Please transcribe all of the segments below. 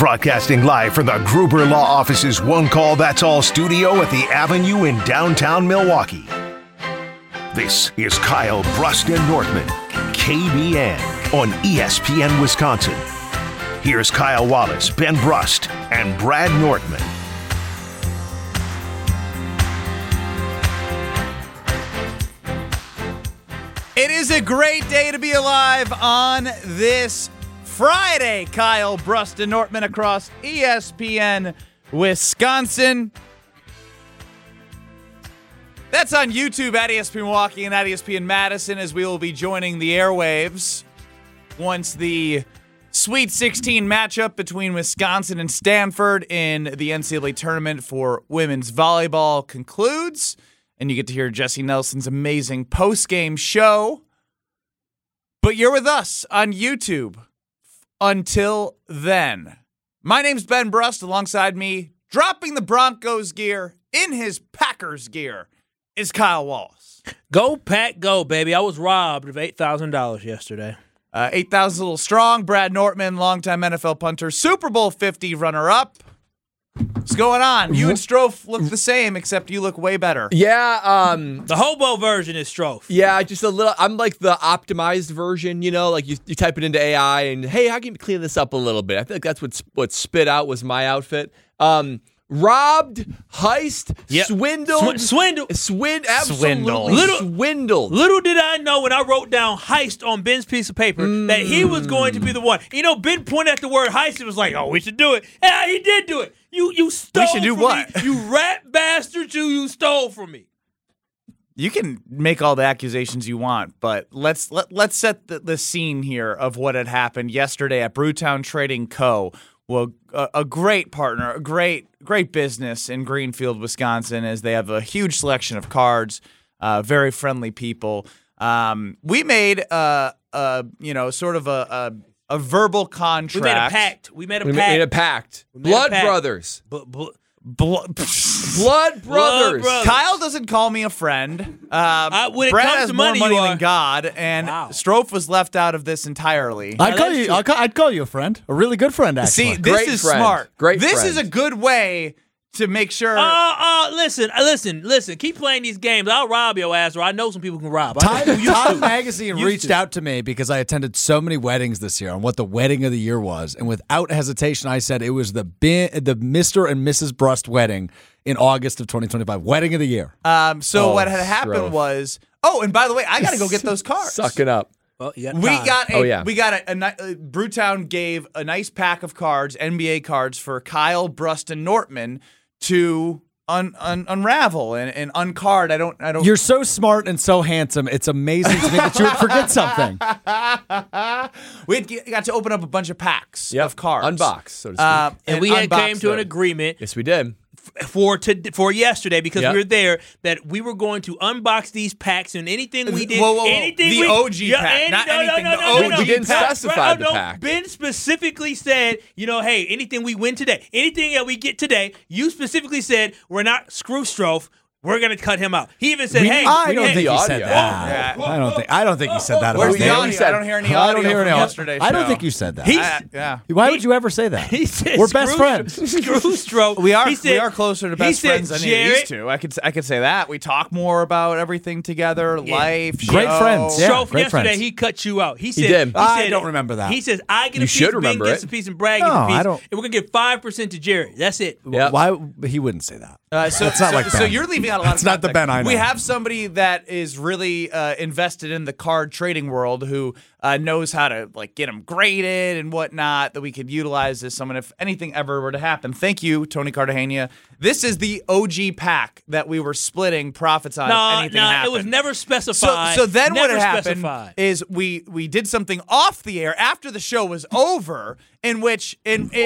Broadcasting live from the Gruber Law Office's One Call That's All studio at the Avenue in downtown Milwaukee. This is Kyle Brust and Nortman, KBN, on ESPN Wisconsin. Here's Kyle Wallace, Ben Brust, and Brad Nortman. It is a great day to be alive on this Friday. Kyle Brust and Nortman across ESPN Wisconsin. That's on YouTube at ESPN Milwaukee and at ESPN Madison, as we will be joining the airwaves once the Sweet 16 matchup between Wisconsin and Stanford in the NCAA tournament for women's volleyball concludes. And you get to hear Jesse Nelson's amazing post-game show. But you're with us on YouTube until then. My name's Ben Brust. Alongside me, dropping the Broncos gear in his Packers gear, is Kyle Wallace. Go, Pack, go, baby. I was robbed of $8,000 yesterday. 8,000 a little strong. Brad Nortman, longtime NFL punter, Super Bowl 50 runner-up. What's going on? You and Strofe look the same, except you look way better. Yeah, The hobo version is Strofe. yeah, just a little. I'm like the optimized version, you know, like you type it into AI and hey, how can you clean this up a little bit? I think that's what spit out was my outfit. Robbed, heist, Yep. swindled, Swindle. absolutely swindled. Little did I know when I wrote down heist on Ben's piece of paper that he was going to be the one. You know, Ben pointed at the word heist and was like, oh, we should do it. And he did do it. You stole We should do from what? me. You rat bastard, you stole from me. You can make all the accusations you want, but let's set the scene here of what had happened yesterday at Brewtown Trading Co. Well, a great partner, a great business in Greenfield, Wisconsin, as they have a huge selection of cards, very friendly people. We made sort of a verbal contract. We made a We pact. made a pact. We made a Blood pact. brothers. Blood Brothers. Kyle doesn't call me a friend. When it Brad comes has to more money, money you than are. God, and Wow. Strofe was left out of this entirely. I'd call you a friend, a really good friend, actually. See, this Great is friend. smart. Great This friend. is a good way to make sure. Listen. Keep playing these games. I'll rob your ass, or I know some people can rob. Time Magazine Used reached to. out to me because I attended so many weddings this year on what the wedding of the year was, and without hesitation, I said it was the Mr. and Mrs. Brust wedding in August of 2025, wedding of the year. So what had happened Strofe. was, and by the way, I got to go get those cards. Suck it up. Well, you got We time. got a, Oh, yeah. Brewtown gave a nice pack of cards, NBA cards, for Kyle, Brust, and Nortman to unravel and uncard. I don't. You're so smart and so handsome. It's amazing to me that you would forget something. We got to open up a bunch of packs of cards. Unbox, so to speak. and we had unbox came to an them. agreement Yes, we did. for yesterday because Yep. we were there that we were going to unbox these packs and anything we did. Whoa. Anything The we, OG pack, not anything. The OG We didn't pack. specify the pack. Ben specifically said, hey, anything we win today, anything that we get today, you specifically said we're not screw Strofe. We're gonna cut him out. He even said, "Hey, I don't hey, think he audio. said that. I don't think he said that. Where's about the me. audio? I don't hear any audio from yesterday's I don't show. think you said that. Yeah. Why would you ever say that? He said, We're best friends. Screw Strofe. We are He said- closer to he best said, friends than Jared, these two. I could say that. We talk more about everything together, life, Great show. friends, yeah. Strofe great yesterday, friends. he cut you out. He said, did. I don't remember that. He says, I get a You piece, should Ben remember gets it. a piece, and Brad No, gets a piece. I don't- And we're going to give 5% to Jared. That's it. Yep. Why he wouldn't say that? So like so Ben. you're leaving out a lot That's of not the context. Ben I know. We have somebody that is really invested in the card trading world who knows how to get them graded and whatnot that we could utilize as someone if anything ever were to happen. Thank you, Tony Cartagena. This is the OG pack that we were splitting profits on if anything No, happened. it was never specified. So then what Never had happened specified. is we did something off the air after the show was over in which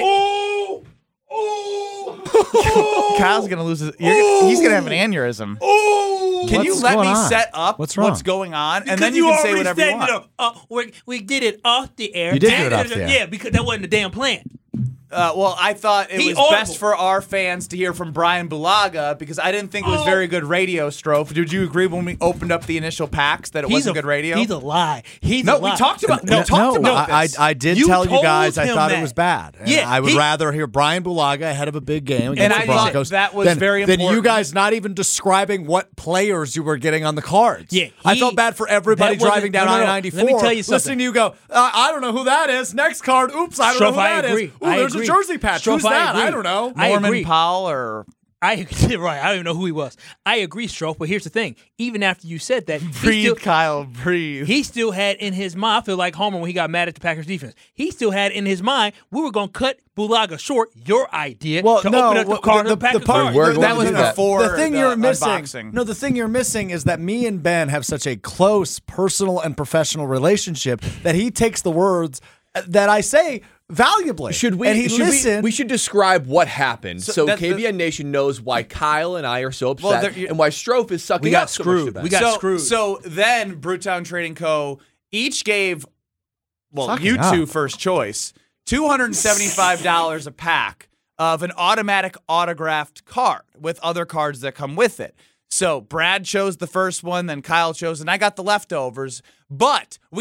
Kyle's gonna lose he's gonna have an aneurysm. Can you What's let going me on? set up What's wrong? what's going on, and Because then you can say already whatever you set want? it up. We did it off the air. You did do it off the air. Yeah, because that wasn't the damn plan. Well, I thought it He was audible. best for our fans to hear from Brian Bulaga because I didn't think it was very good radio, Strofe. Did you agree when we opened up the initial packs that it wasn't good radio? He's a lie. He's No, a lie. we talked about No, this. I did You tell you told guys I him thought that. it was bad. And Yeah, I would he- rather hear Brian Bulaga ahead of a big game against And the I thought Broncos that was than, very than you important. guys not even describing what players you were getting on the cards. Yeah, I he- felt bad for everybody that wasn't- driving down no, no, no. I-94. Let me tell you something. Listening to you go, I don't know who that is. Next card. Oops, I don't know Strofe, who I that is. agree. Ooh, I there's agree. a jersey patch. Strofe, Who's I that? agree. I don't know. I Norman agree. Powell or Right. I don't even know who he was. I agree, Strofe. But here's the thing: even after you said that, Kyle, breathe. he still had in his mind. I feel like Homer when he got mad at the Packers defense. He still had in his mind we were going to cut Bulaga short. Your idea to open up the card of the Packers part cards. We're going that to was do that. before the thing you're missing. unboxing. No, the thing you're missing is that me and Ben have such a close personal and professional relationship that he takes the words that I say valuably. Should we? And he listened. We should describe what happened so that's the- KBN Nation knows why Kyle and I are so Well, upset and why Strofe is sucking We got up so much screwed. to Ben. We got screwed. So then Brewtown Trading Co. each gave, well, Sucking you two up. first choice, $275 a pack of an automatic autographed card with other cards that come with it. So Brad chose the first one, then Kyle chose, and I got the leftovers. But we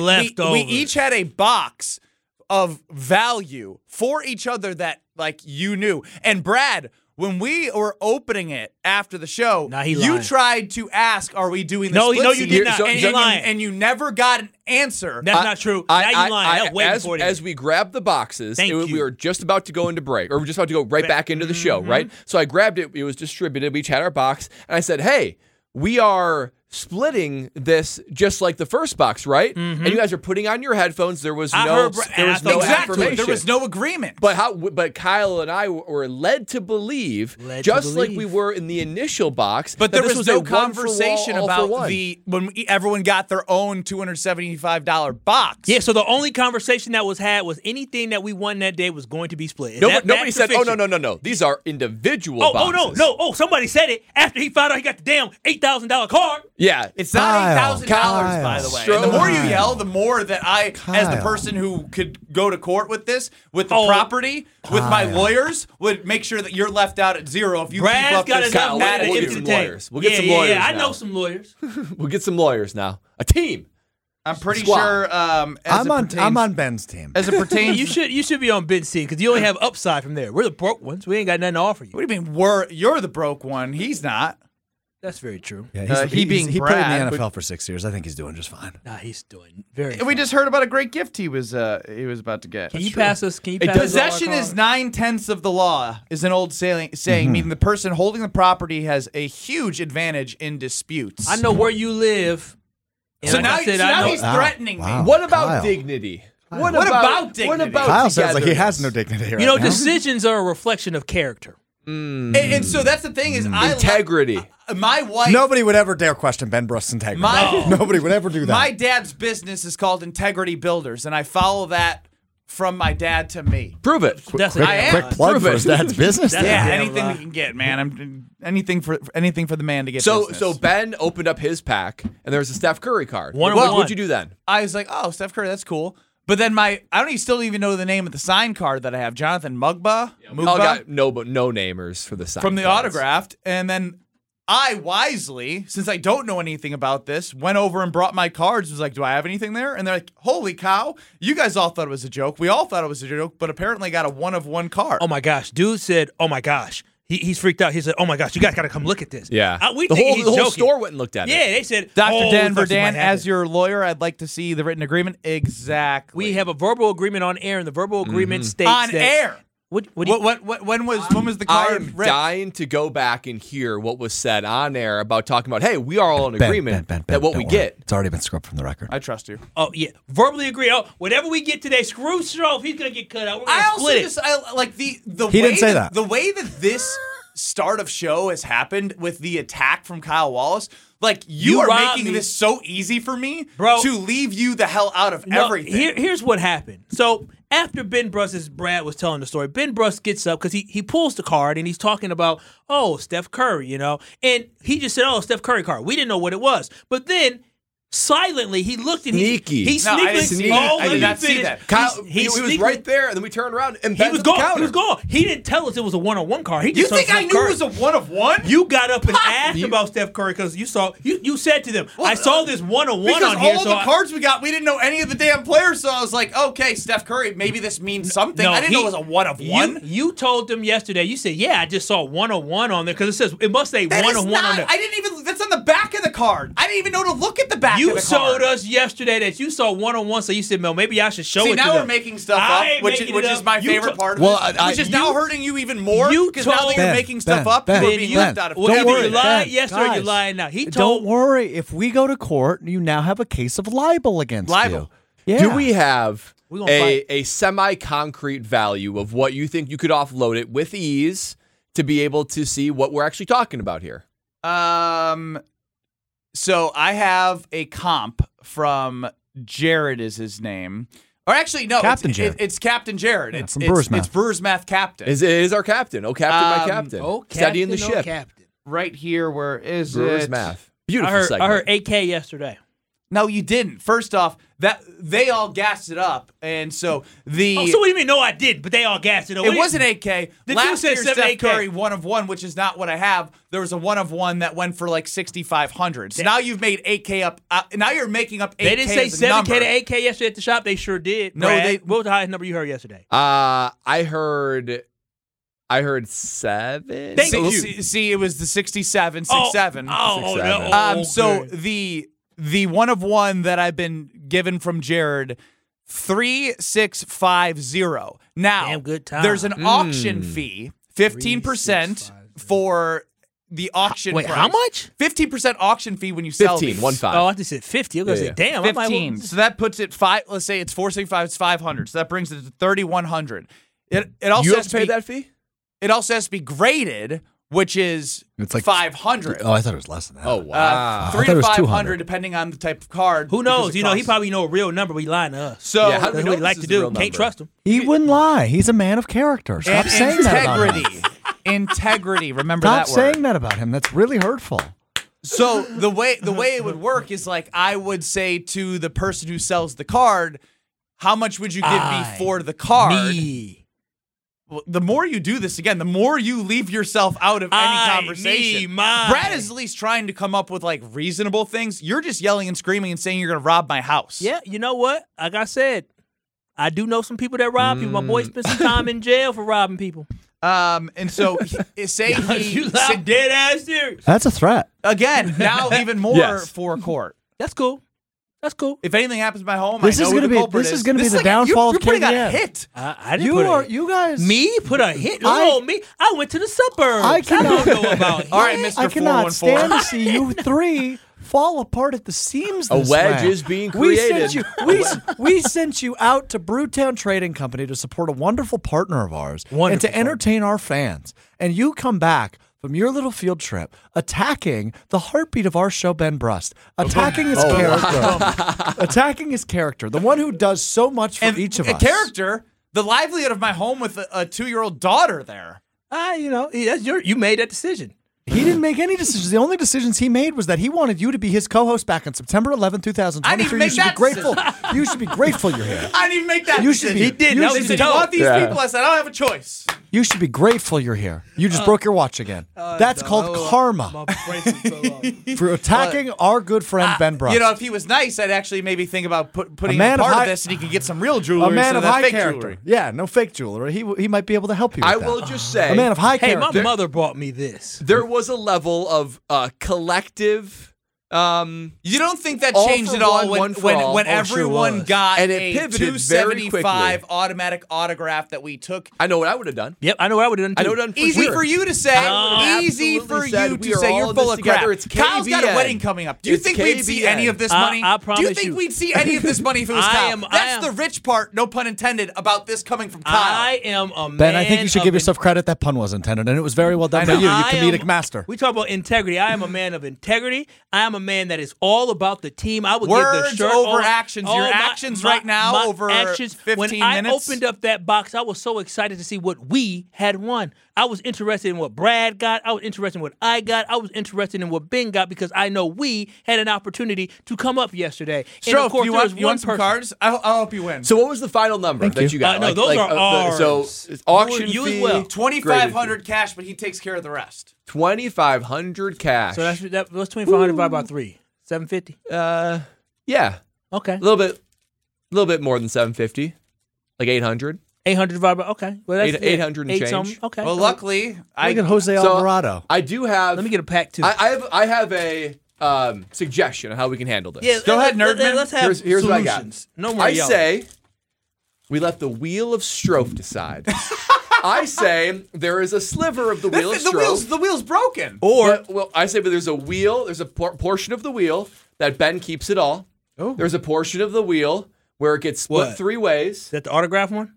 each had a box of value for each other that like you knew. And Brad, when we were opening it after the show, Nah, he you lying. tried to ask, "Are we doing this?" No, you did not. And, He lying. and you never got an answer. That's not true. Now you lying. I'm waiting for it. As we grabbed the boxes, Thank you. we were just about to go into break, or we were just about to go right back into the show, right? So I grabbed it. It was distributed. We each had our box, and I said, "Hey, we are splitting this just like the first box, right?" And you guys are putting on your headphones. There was I no, heard- there was and I no thought- Exactly. information. There was no agreement. But Kyle and I were led to believe, just like we were in the initial box, But that there this was a no one for all, conversation all for about one. when everyone got their own $275 box. Yeah, so the only conversation that was had was anything that we won that day was going to be split. Is Nobody, that nobody fact or said, "Oh fiction? no! These are individual Oh boxes." no! Oh, somebody said it after he found out he got the damn $8,000 card. Yeah, It's not Kyle, $8,000, by the way. Kyle. And the more you yell, the more that I, as the Kyle. person who could go to court with this, with the Oh. property, with my lawyers, would make sure that you're left out at zero if you keep Brad's up got this enough Kyle, money attitude. to we'll get get to some the tank. lawyers. We'll get some Yeah, lawyers I now. know some lawyers. we'll get some lawyers now. A team. I'm pretty Squad. sure. I'm on Ben's team. As it pertains, You should be on Ben's team because you only have upside from there. We're the broke ones. We ain't got nothing to offer you. What do you mean? You're the broke one. He's not. That's very true. Yeah, he being he played in Brad, the NFL for 6 years. I think he's doing just fine. Nah, he's doing very. We just heard about a great gift he was about to get. Can you pass us? Can you pass us Possession all our is cards? 9/10 of the law, is an old saying, Mm-hmm. meaning the person holding the property has a huge advantage in disputes. I know where you live. And So like now, I said, so I now know- he's threatening Wow. me. What about Kyle. dignity? What about dignity? What about Kyle sounds like he has togetherness? no dignity right You know, now. decisions are a reflection of character. And so that's the thing is, Integrity. My wife. Nobody would ever dare question Ben Brust's integrity. My- Nobody would ever do that. My dad's business is called Integrity Builders, and I follow that from my dad to me. Prove it. That's I am. Quick plug Prove for it. his dad's business. That's- Yeah, Yeah, anything well, we can get, man. I'm anything for the man to get. So business. Ben opened up his pack, and there was a Steph Curry card. One What on would one. you do then? I was like, oh, Steph Curry, that's cool. But then I still even know the name of the sign card that I have, Jonathan Mugba, Oh, got no namers for the side from the cards. autographed, and then I wisely, since I don't know anything about this, went over and brought my cards. Was like, do I have anything there? And they're like, holy cow! You guys all thought it was a joke. We all thought it was a joke, but apparently I got a 1-of-1 card. Oh my gosh, dude said, "Oh my gosh." He's freaked out. He said, "Oh my gosh, you guys got to come look at this." Yeah. We the think whole, he's the whole joking. store went and looked at it. Yeah, they said, Dr. "Oh, Denver we thought you Dan, might have as this." your lawyer, I'd like to see the written agreement. Exactly. We have a verbal agreement on air, and the verbal agreement states on that, air. What do you, When was the I card am ripped? dying to go back and hear what was said on air about talking about, hey, we are all in Ben, agreement Ben, that what don't we worry. get. It's already been scrubbed from the record. I trust you. Oh yeah, verbally agree. Oh, whatever we get today, screw Strofe. He's gonna get cut out. We're gonna I also split it. just I like the He way didn't say that. The way that this start of show has happened with the attack from Kyle Wallace. Like you are robbed making me. this so easy for me, Bro. to leave you the hell out of No, everything. Here's what happened. So after Ben Brust, Brad was telling the story, Ben Brust gets up because he pulls the card and he's talking about, oh, Steph Curry, and he just said, oh, Steph Curry card. We didn't know what it was. But then silently, he looked and Sneaky. he No, I didn't sneakily. see that. I let did me not see finish. that. Kyle, He he was sneakily- right there, and then we turned around and He bent was to the gone. counter. He was gone. He didn't tell us it was a one-on-one card. He You just think saw I Steph knew Curry. it was a 1-of-1? You got up and asked about Steph Curry because you saw you said to them, "I saw this one-on-one Because on here." all so the I- cards we got, we didn't know any of the damn players. So I was like, okay, Steph Curry, maybe this means something. I didn't know it was a 1-of-1. You told them yesterday. You said, "Yeah, I just saw 1-on-1 on there because it must say That is 1-on-1 not. on there." I didn't even. That's on the back of the card. I didn't even know to look at the back of You the card. told us yesterday that you saw 1-on-1, so you said, "Mel, maybe I should show See, it to now them." we're making stuff I up, ain't which making it is up. my You favorite to- part of Well, it, which is you- now hurting you even more you because now that told- you're Ben, making stuff Ben, up, Ben, you're being you- left out of Well, Don't either worry, you lied Ben, yesterday or you're guys, lying now. He Don't told. worry. If we go to court, you now have a case of libel against Libel. you. Yeah. Do we have We gonna fight. a semi-concrete value of what you think you could offload it with ease to be able to see what we're actually talking about here? So I have a comp from Jared is his name. Or actually, no, Captain it's, Jared. it's Captain Jared. Yeah, it's from Brewers Math. It's Brewers Math Captain. Is it is our captain? Oh, captain, my captain. Oh, Steadying the captain, oh, ship. captain. right here, where is Brewers it? math. Beautiful I segment. heard 8K yesterday. No, you didn't. First off, that they all gassed it up, and so the Oh, so what do you mean? No, I did, but they all gassed it. it wasn't 8K. The Last dude year, said 7, Steph 8K. Curry 1-of-1, which is not what I have. There was a 1-of-1 that went for like 6,500. So now you've made 8K up. Now you're making up 8K. They didn't say as a number. 7K to 8K yesterday at the shop. They sure did. No, Brad. they- What was the highest number you heard yesterday? I heard 7. Thank you. See, it was the 67, 67. Oh, 6-7. no. So Okay. the 1-of-1 that I've been given from Jared, 3650. Now, Damn good time. there's an auction fee, 15% for the auction Wait, price. how much? 15% auction fee when you sell 15, these. 1-5. Oh, I just said 50. I was going to Yeah, say, damn. I might 15. So that puts it let's say it's 465, it's 500. So that brings it to 3,100. It also You has have to to pay be, that fee? It also has to be graded, which is It's like 500. Oh, I thought it was less than that. Oh, wow. 3 I thought it to was 500 200. depending on the type of card. Who because knows? it You know, he costs. probably know a real number, but he lying to us. So Yeah, how do we That's know what he like this to is a do. real Can't number? trust him. He wouldn't lie. He's a man of character. Stop and saying that about him. integrity. Remember Stop that word. saying that about him. That's really hurtful. So the way it would work is like I would say to the person who sells the card, how much would you give me for the card? Me. Well, the more you do this again, the more you leave yourself out of any conversation. me, mine. Brad is at least trying to come up with like reasonable things. You're just yelling and screaming and saying you're going to rob my house. Yeah, you know what? Like I said, I do know some people that rob people. My boy spent some time in jail for robbing people. And so say You he loud, dead ass serious. That's a threat. again now even more Yes. for court. That's cool. That's cool. If anything happens in my home, This I know is who gonna the be- culprit this is is. gonna be This the like downfall you're of putting out a KVN. hit. I didn't You put are a, you guys. me put a hit. Me. I went to the suburbs. I cannot- don't know about All right, hit. Mr. I cannot 414. stand to see you three fall apart at the seams. A This wedge way. is being We created. sent you. We sent you out to Brewtown Trading Company to support a wonderful partner of ours and Wonderful to entertain our fans. And you come back from your little field trip attacking the heartbeat of our show, Ben Brust, attacking his character, attacking his character, the one who does so much for And each of a us. character, the livelihood of my home with a 2-year-old daughter there. That's you made that decision. He didn't make any decisions. The only decisions he made was that he wanted you to be his co-host back on September 11, 2023. I didn't even make you should that be grateful. You should be grateful you're here. I didn't even make that You should decision. be- He did. You That said, was "Do the you want these Yeah. people?" I said, "I don't have a choice." You should be grateful you're here. You just broke your watch again. That's called karma for attacking our good friend Ben Brust. You know, if he was nice, I'd actually maybe think about putting man him of part of high- this, and he could get some real jewelry. a man instead of that high fake character. jewelry. Yeah, no fake jewelry. He might be able to help you with I that. will just say, A man of high Hey, my character. mother bought me this. there was a level of collective. You don't think that All changed for at all one, when one for all. when Oh, sure everyone was. got And it a pivoted very 275 quickly. automatic autograph that we took? I know what I would have done. Yep, I know what I would have done. I Too. know what I've done. Easy sure. for you to say. I Easy absolutely for said you we to are say. all You're in full this of together. crap. It's Kyle's got a KBN. wedding coming up. Do you It's think we'd see KBN. any of this money? I Do you promise think you. we'd see any of this money if it was I Kyle? am- I That's am- the rich part, no pun intended, about this coming from Kyle. I am a man. Ben, I think you should of give yourself credit. That pun was intended, and it was very well done by know. you. You I comedic am- master. We talk about integrity. I am a man of integrity. I am a man that is all about the team. I would give Words the shirt over on- actions. Your actions right now my over actions. 15 when minutes. I opened up that box, I was so excited to see what we had won. I was interested in what Brad got. I was interested in what I got. I was interested in what Ben got because I know we had an opportunity to come up yesterday. And of Strofe, course, you there was want one some person. cards? I'll help you win. So what was the final number that you got? No, those are ours. So it's auction You as fee, well. 2,500 cash, but he takes care of the rest. 2,500 cash. So that's 2,500 divided by 3. 750. Yeah, Okay. a little bit more than 750, like 800. 800 divided by well, that's 800 and eight change. something. Okay. Well, luckily, Look at Jose So Alvarado. I do have. Let me get a pack too. I have a suggestion on how we can handle this. yeah, Go ahead, Nerdman. Let's have Here's what I got. solutions. No more I yelling. say we let the wheel of Strofe decide. I say there is a sliver of the wheel of Strofe. the wheel's broken. Well, I say, but there's a wheel. There's a portion of the wheel that Ben keeps it all. Oh. There's a portion of the wheel where it gets split What? 3 ways. Is that the autograph one?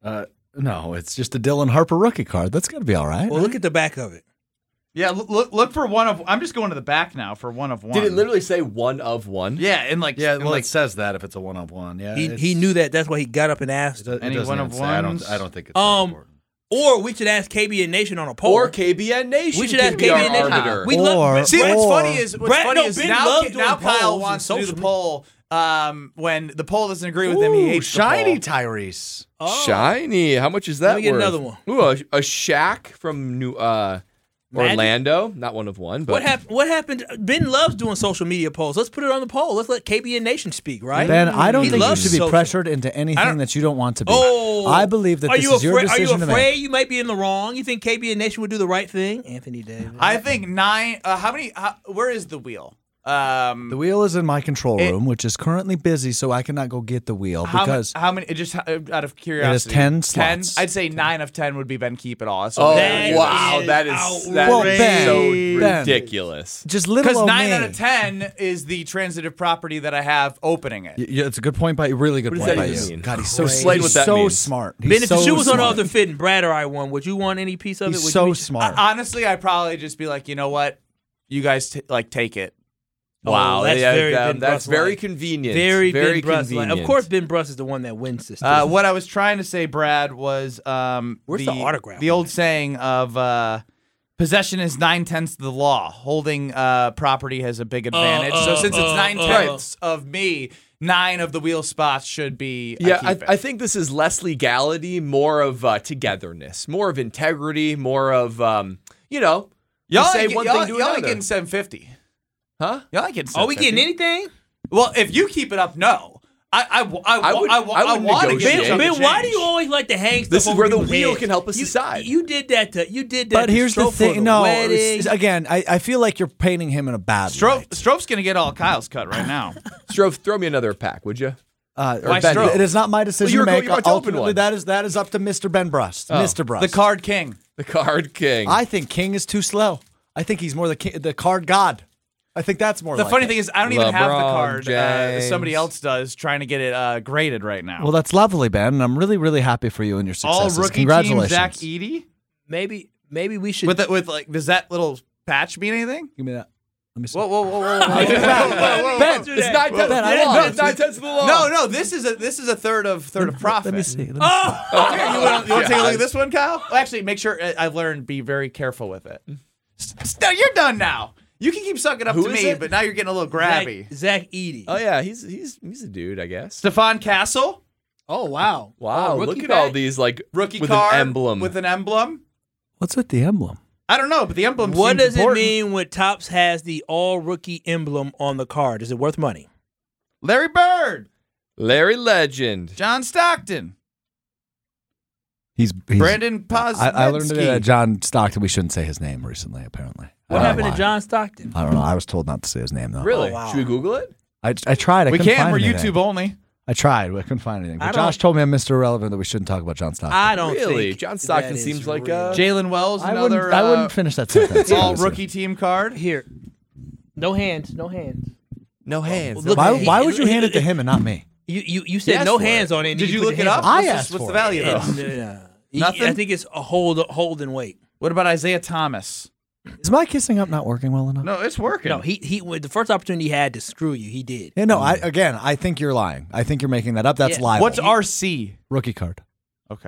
No, it's just a Dylan Harper rookie card. That's got to be all right. Well, look at the back of it. Yeah, look for one of. I'm just going to the back now for one of one. Did it literally say 1 of 1? Yeah, and like it says that if it's a one-of-one. Yeah, He knew that. That's why he got up and asked. Any one of ones? I don't think it's important. Or we should ask KBN Nation on a poll. Or KBN Nation. We should can ask be our KBN Nation. arbiter. We Or- love. See, what's Or- funny is Ben now, loves doing now Kyle polls wants and to do the social poll. When the poll doesn't agree with him, he hates shiny the poll. Tyrese. Shiny. How much is that Let me get worth? another one. Ooh, a Shaq from Orlando. Not 1 of 1. But What happened? Ben loves doing social media polls. Let's put it on the poll. Let's let KBN Nation speak, right? Ben, I don't He think you loves should be social. pressured into anything that you don't want to be. Oh, I believe that are this you is your afraid? Are decision you to afraid make. you might be in the wrong? You think KBN Nation would do the right thing? Anthony Davis. I think 9. How many? Where is the wheel? The wheel is in my control room, which is currently busy, so I cannot go get the wheel because how many? Just out of curiosity, 10 slots. I'd say 9 of 10 would be Ben Keep It All. Oh, That wow. is That Well, is Ben, so Ben. ridiculous. just little because old 9 me. out of 10 is the transitive property that I have opening it. Yeah, it's a good point by you. Really good What does point that by even you. mean? God, he's so Explain what that so means. smart. Ben, He's if so the shoe was on the smart. other fit and Brad or I won, would you want any piece of it? He's Would so you be- smart. Honestly, I'd probably just be like, you know what, you guys take it. Wow, that's very Ben that's Bruss-like. very convenient. Very very Ben Bruss. convenient. Of course, Ben Bruss is the one that wins this. What I was trying to say, Brad, was Where's the autograph The on old it? saying of possession is 9/10 of the law. Holding property has a big advantage. So since it's 9/10 of me, 9 of the wheel spots should be. Yeah, keep it. I think this is less legality, more of togetherness, more of integrity, more of you y'all say ain't one y'all, thing to y'all another. ain't getting 750. Huh? Y'all ain't getting 750. Are we getting anything? Well, if you keep it up, no. I would want to negotiate. get Ben, chunk of why do change. you always like to hang stuff This is over where the people's wheel heads? can help us decide. You did that. You did that. But to here's the Strofe for thing. No, wedding. again, I feel like you're painting him in a bad light. Strope's gonna get all Kyle's cut right now. Strofe, throw me another pack, would you? Or Why Ben, Strofe? it is not my decision Well, to you're make. about to open Ultimately, one. that is up to Mr. Ben Brust. Mr. Brust. The card king. The card king. I think King is too slow. I think he's more the card god. I think that's more. The like funny it. thing is, I don't even have the LeBron card. James. Somebody else does, trying to get it graded right now. Well, that's lovely, Ben. And I'm really, really happy for you and your all successes. rookie Congratulations. team, Zach Edey. maybe we should. With like, does that little patch mean anything? Give me that. Let me see. Whoa. Ben, it's 9/10 of Ben, I the didn't law. know. It's 9/10 of the law. No. This is a third of profit. Let me see. Here, you want to take a look at this one, Kyle? Well, actually, make sure I've learned. Be very careful with it. No, you're done now. You can keep sucking up Who to is me, it? but now you're getting a little grabby. Zach Edey. Oh yeah, he's a dude, I guess. Stephon Castle, Oh wow! Wow, Oh, look rookie at all pack? these like rookie with card an emblem. With an emblem. What's with the emblem? I don't know, but the emblem. What seems does important. it mean when Topps has the all rookie emblem on the card? Is it worth money? Larry Bird, Larry Legend. John Stockton, He's Brandon Posnetsky. I learned that John Stockton. We shouldn't say his name recently. Apparently, What I don't know happened to why. John Stockton? I don't know. I was told not to say his name though. Really? Oh, wow. Should we Google it? I tried. I We couldn't can't. find We're anything. YouTube only. I tried. I couldn't find anything. I But don't- Josh told me I'm Mr. Irrelevant that we shouldn't talk about John Stockton. I don't Really? think John Stockton that is seems like real. Jalen Wells, I another. wouldn't, I wouldn't finish that sentence. all honestly. rookie team card. Here. No hands. No hands. No hands. Look, Why would you hand it to him and not me? You said asked no for it. hands on it. and Did you put look your it hands up? on I What's asked what's for the value it. though? Nothing. Nothing? I think it's a hold and wait. What about Isaiah Thomas? Is my kissing up not working well enough? No, it's working. No, he with the first opportunity he had to screw you, he did. Yeah, no. I think you're lying. I think you're making that up. That's Yeah. libel. What's RC? rookie card? Okay.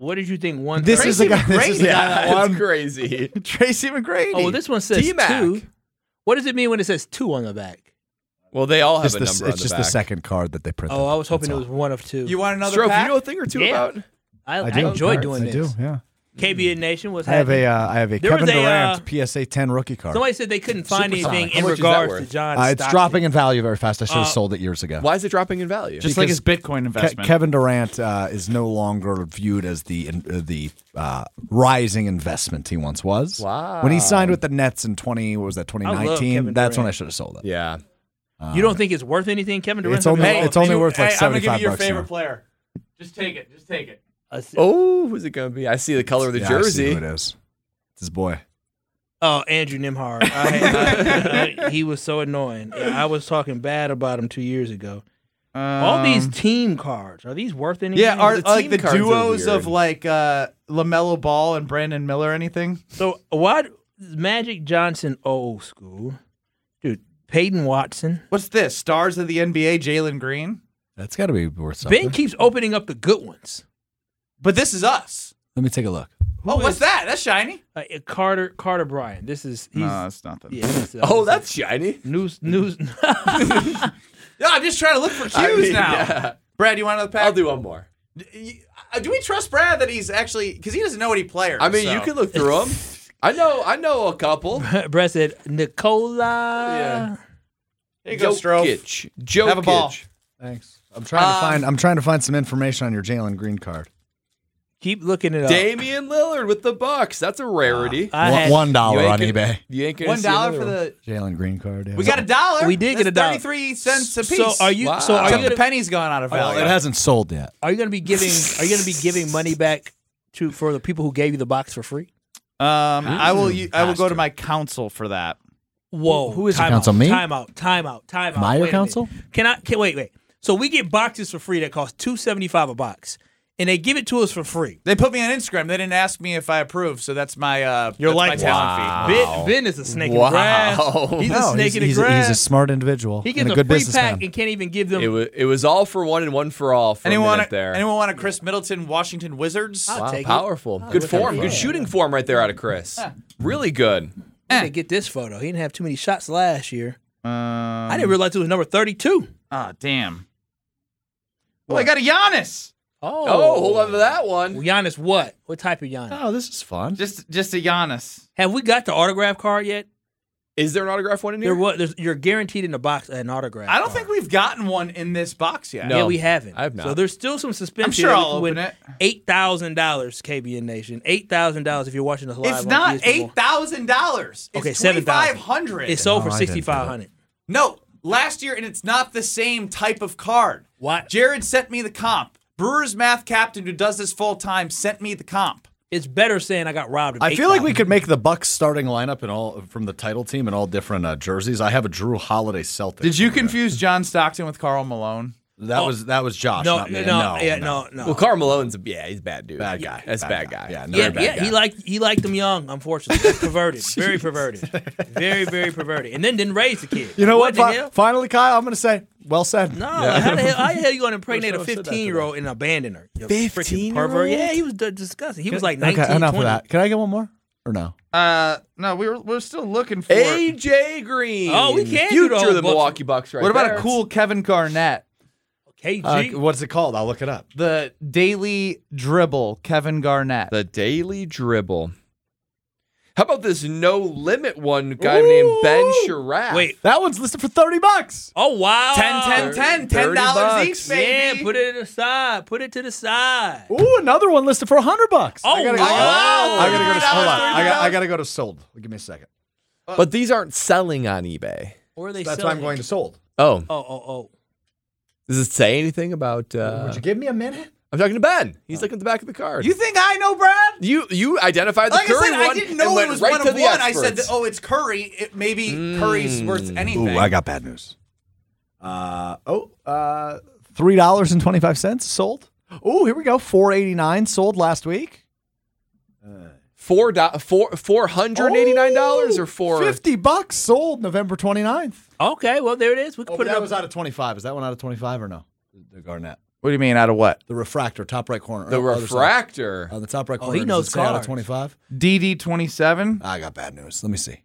What did you think? One. This is the guy. This is the guy McGrady. that That's won. crazy. Tracy McGrady. Oh, well, this one says T-Mac. 2. What does it mean when it says 2 on the back? Well, they all have It's a just, number on it's the just back. the second card that they printed. Oh, I was hoping That's it was all. one of 2. You want another Stroke, pack? you know a thing or two Yeah. about? I do. enjoy Cards, doing I this. do, yeah. KBN Nation was I have happy. a There Kevin was a, Durant PSA 10 rookie card. Somebody said they couldn't find anything Supersonic. in How much is that regards worth? to John It's Stockton. dropping in value very fast. I should have sold it years ago. Why is it dropping in value? Just like his Bitcoin investment. Kevin Durant is no longer viewed as the rising investment he once was. Wow. When he signed with the Nets in 2019, Kevin that's when Durant. I should have sold it. yeah. You don't think it's worth anything, Kevin Durant? It's only worth like I'm gonna give you $75 your favorite now. player. Just take it. Just take it. Oh, who's it going to be? I see the color of the Yeah, I see jersey. who it is. It's his boy. Oh, Andrew Nimhard. He was so annoying. Yeah, I was talking bad about him 2 years ago. All these team cards, are these worth anything? Yeah, are The like team the cards are duos weird. of like LaMelo Ball and Brandon Miller anything? So what? Magic Johnson, old school. Dude, Peyton Watson. What's this? Stars of the NBA, Jalen Green? That's got to be worth something. Ben keeps opening up the good ones. But this is us. Let me take a look. Oh, what's that? That's shiny. Carter Bryant. This is he's that's nothing. yeah. this is- Oh, that's shiny. news. Yeah, I'm just trying to look for cues now. Yeah. Brad, you want another pack? I'll do one more. Do we trust Brad that he's actually because he doesn't know any players? I mean, so. you can look through them. I know a couple. Brett said Nicola. Yeah. There you go, Strofe. Jokic. Have a ball. Thanks. I'm trying to find some information on your Jalen Green card. Keep looking it up. Damian Lillard with the Bucks. That's a rarity. I had- $1 on You ain't eBay. You ain't gonna $1 see another for one. the. Jalen Green card. Yeah. We got $1. We did get That's $1. 33 cents a piece. So are you? Wow. So are Except you the gonna, penny's gone out of Well, value. it hasn't sold yet. are you going to be giving? Are you going to be giving money back for the people who gave you the box for free? I will. I will Has go to. to my counsel for that. Whoa! Who is your counsel, me? Time out. Am I your Wait a counsel? minute. Wait. So we get boxes for free that cost $275 a box, and they give it to us for free. They put me on Instagram. They didn't ask me if I approve, so that's my You're that's like, my talent feed. Ben is a snake in Wow. the grass. He's a No, snake in the he's grass. a smart individual. He and gets a a good free businessman. pack and can't even give them. It was all for one and one for all for a minute there. Anyone want a Chris Middleton Washington Wizards? I'll Wow, take it. powerful. Good form. yeah. Good shooting form right there out of Chris. Really good. I didn't get this photo. He didn't have too many shots last year. I I didn't realize it was number 32. Ah, damn. Well, I got a Giannis. Oh, hold on to that one. Giannis what? What type of Giannis? Oh, this is fun. Just a Giannis. Have we got the autograph card yet? Is there an autograph one in here? You're guaranteed in the box an autograph. I don't card. think we've gotten one in this box yet. No. Yeah, we haven't. I have not. So there's still some suspense. I'm sure here. I'll You can open win $8,000, KBN Nation. $8,000 if you're watching us live. It's on not ESPN. $8,000. Okay, It's $7,000. $2,500. It's sold for No, I didn't do $6,500. No, last year, and it's not the same type of card. What? Jared sent me the comp. Brewers math captain who does this full time sent me the comp. It's better saying I got robbed. Of I feel like we $8,000. could make the Bucks starting lineup in all from the title team in all different jerseys. I have a Drew Holiday Celtic. Did you confuse John Stockton with Carl Malone? That was Josh. No, not me. no. Well, Carl Malone's he's a bad dude. Bad guy. That's a bad guy. Yeah, Yeah, bad guy. he liked them young. Unfortunately, that's perverted, very perverted, very perverted, and then didn't raise the kid. You know what? the hell? Finally, Kyle, I'm going to say, well said. No, like, how the hell you going to impregnate a Wish I would've said that 15-year-old and abandon her? You 15-year-old? pervert. Yeah, he was disgusting. He was like 19, Okay, enough 20. of that. Can I get one more? Or no? No, we're still looking for. AJ Green. Oh, we can't do Future the of whole the Bucks. Milwaukee Bucks right What about there. a cool Kevin Garnett? KG. What's it called? I'll look it up. The Daily Dribble, Kevin Garnett. The Daily Dribble. How about this no limit one guy named Ben Sherratt? Wait. That one's listed for $30. Oh, wow. 10, $10 $30 each, baby. Yeah, put it to the side. Put it to the side. Ooh, another one listed for $100. Oh, I gotta go. wow. I gotta go to. Hold on. $30. I gotta go to sold. Give me a second. But these aren't selling on eBay. Or are they That's why selling I'm going it? to sold. Oh. Oh. Does it say anything about... Would you give me a minute? I'm talking to Ben. He's looking at the back of the card. You think I know, Brad? You identified the Like I Curry said, one I didn't and know it went was right one to of the one. experts. I said, maybe Curry's worth anything. Ooh, I got bad news. $3.25 sold. Oh, here we go. $4.89 sold last week. $489 or $50 sold November 29th. Okay, well, there it is. We can Oh, put it that up. was out of 25. Is that one out of 25 or no? The Garnett. What do you mean, out of what? The refractor, top right corner. The other side. refractor. The top right corner. he knows Does it say out of cards. 25? DD27? I got bad news. Let me see.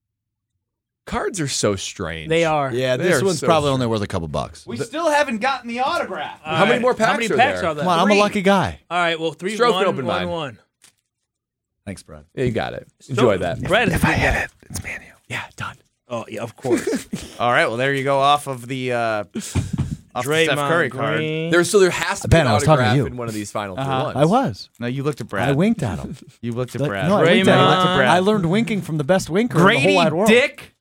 Cards are so strange. They are. Yeah, They this are one's so probably strange. only worth a couple bucks. We still haven't gotten the autograph. How many more packs How many are packs there? are there? Come on, I'm a lucky guy. All right, well, 3, Stroke 1, open 1, mine. 1. Thanks, Brad. Yeah, you got it. Enjoy that. Brad is a good guy. It's Manu. Yeah, done. Oh, yeah, of course. All right, well, there you go off of the Steph Curry card. Green. There has to be Ben, an I was talking to autograph you. in one of these final two Uh-huh. ones. I was. No, you looked at Brad. I winked at him. You looked at No, Brad. I winked at him. Draymond. I learned winking from the best winker in the Grady whole wide world. Dick?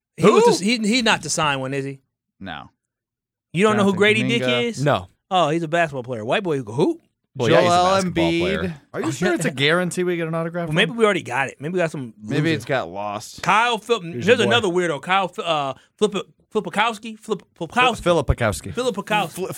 He's not the signed one, is he? No. You don't know who Jonathan Grady Dick Kuminga. is? No. Oh, he's a basketball player. White boy, who? Well, yeah, he's a Joel basketball player. Embiid. Are you sure it's a guarantee we get an autograph? Well, maybe we already got it. Maybe we got some. Maybe loser. it's got lost. Kyle Phil. your There's boy. another weirdo. Kyle Filipakowski. Filipakowski. Filipakowski.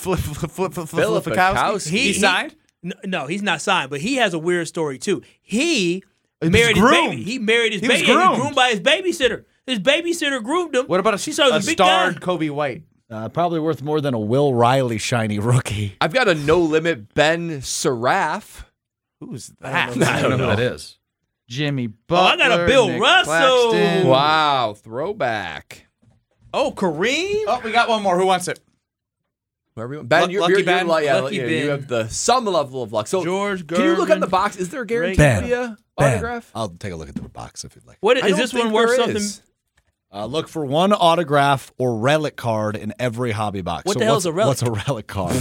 Filipakowski. He signed? No, he's not signed, but he has a weird story too. He was married his groomed. baby. He married his He was baby. And he groomed. groomed by his babysitter. His babysitter groomed him. What about she saw he a was a big guy. starred Kobe White? Probably worth more than a Will Riley shiny rookie. I've got a no limit Ben Seraph. Who's that? I don't know who that is. Jimmy I Butler. got a Bill Nick Russell. Claxton. Wow, throwback. Oh, Kareem. Oh, we got one more. Who wants it? Whoever you want. Ben, Lucky Ben. Lucky you Ben. have the some level of luck. So George can you look on Gervin. the box? Is there a guarantee Ben. to be a Ben, autograph? I'll take a look at the box if you'd like. What I is don't this one think worth there something? is. Look for one autograph or relic card in every hobby box. What the hell's a relic? What's a relic card?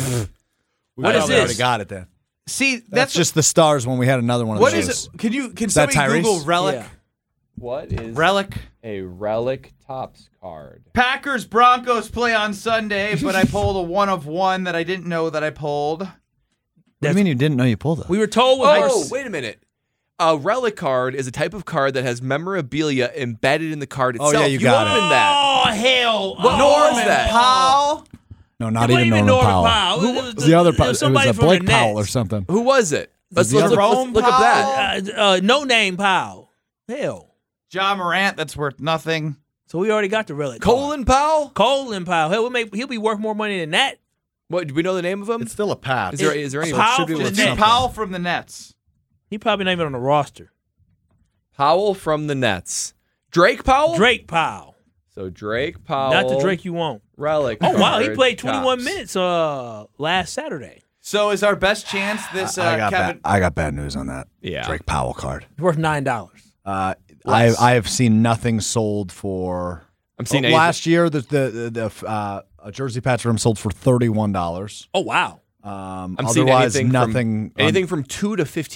What is We this? already got it then. See, That's just the stars when we had another one of what those. is it? Can that somebody Tyrese? Google relic? Yeah. What is Relic. a relic tops card? Packers Broncos play on Sunday, but I pulled a 1 of 1 that I didn't know that I pulled. What do you mean you didn't know you pulled it? We were told with Oh, wait a minute. A relic card is a type of card that has memorabilia embedded in the card Oh, itself. yeah, you got it. opened that. Oh hell! What oh, was that? Powell. No, not It wasn't even Norman Powell. Who It was the other Powell. It was somebody a from Blake the Powell or Nets. something. Who was it? Let's the look other- up that. No name Powell. Hell. John Morant. That's worth nothing. So we already got the relic. card. Colin Powell? Colin Powell. Hell, he'll be worth more money than that. What, do we know the name of him? It's still a pass. Is there any Powell should be from worth the Dude, Nets. Powell from the Nets. He probably not even on the roster. Powell from the Nets? Drake Powell? Drake Powell. So Drake Powell. Not the Drake you want. Relic. Oh wow, he card played 21 tops. minutes last Saturday. So is our best chance this Kevin? I got bad news on that. Yeah. Drake Powell card. It's worth $9. I Less. have seen nothing sold for. I'm seeing last year the jersey patch for him sold for $31. Oh wow. I'm seeing Otherwise, anything nothing. From, anything from $2 to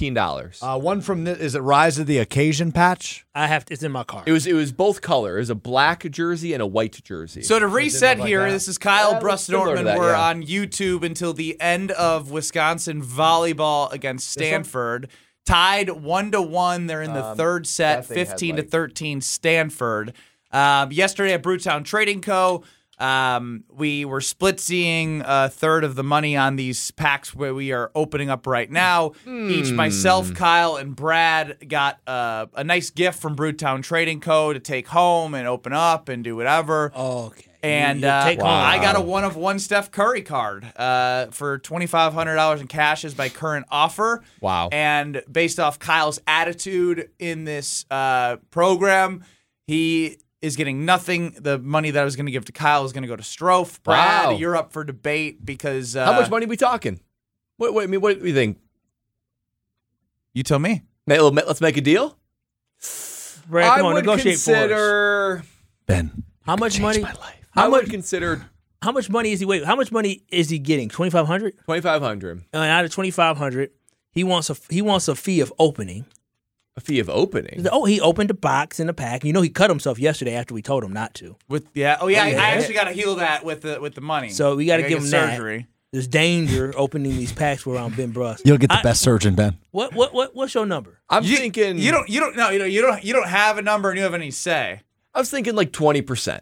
$15. One from is it Rise of the Occasion patch? It's in my car. It was both color. It was a black jersey and a white jersey. So to reset like here, that. this is Kyle Yeah, it looks similar to Brust-Nortman. that, We're yeah. on YouTube until the end of Wisconsin volleyball against Stanford. Tied 1-1. They're in the third set, that thing had, 15-13 Stanford. Yesterday at Brewtown Trading Co., we were split-seeing a third of the money on these packs where we are opening up right now. Each myself, Kyle, and Brad got a nice gift from Brewtown Trading Co. to take home and open up and do whatever. Okay. And You take home. I got a 1 of 1 Steph Curry card for $2,500 in cash is my current offer. Wow. And based off Kyle's attitude in this program, he is getting nothing. The money that I was going to give to Kyle is going to go to Strofe. Brad, Wow. you're up for debate because How much money are we talking? What do you think? You tell me. Let's make a deal. Brad, come I on, would negotiate for us. consider. Ben, How much money? I would consider How much money is he? Wait, how much money is he getting? 2,500. $2,500. And out of 2,500, he wants a fee of opening. A fee of opening. Oh, he opened the box in the pack. You know, he cut himself yesterday after we told him not to. I actually got to heal that with the money. So we got to I give get him surgery. that. There's danger opening these packs around Ben Brust. you'll get the best surgeon, Ben. What's your number? I'm thinking. You don't have a number and you have any say. I was thinking like 20%.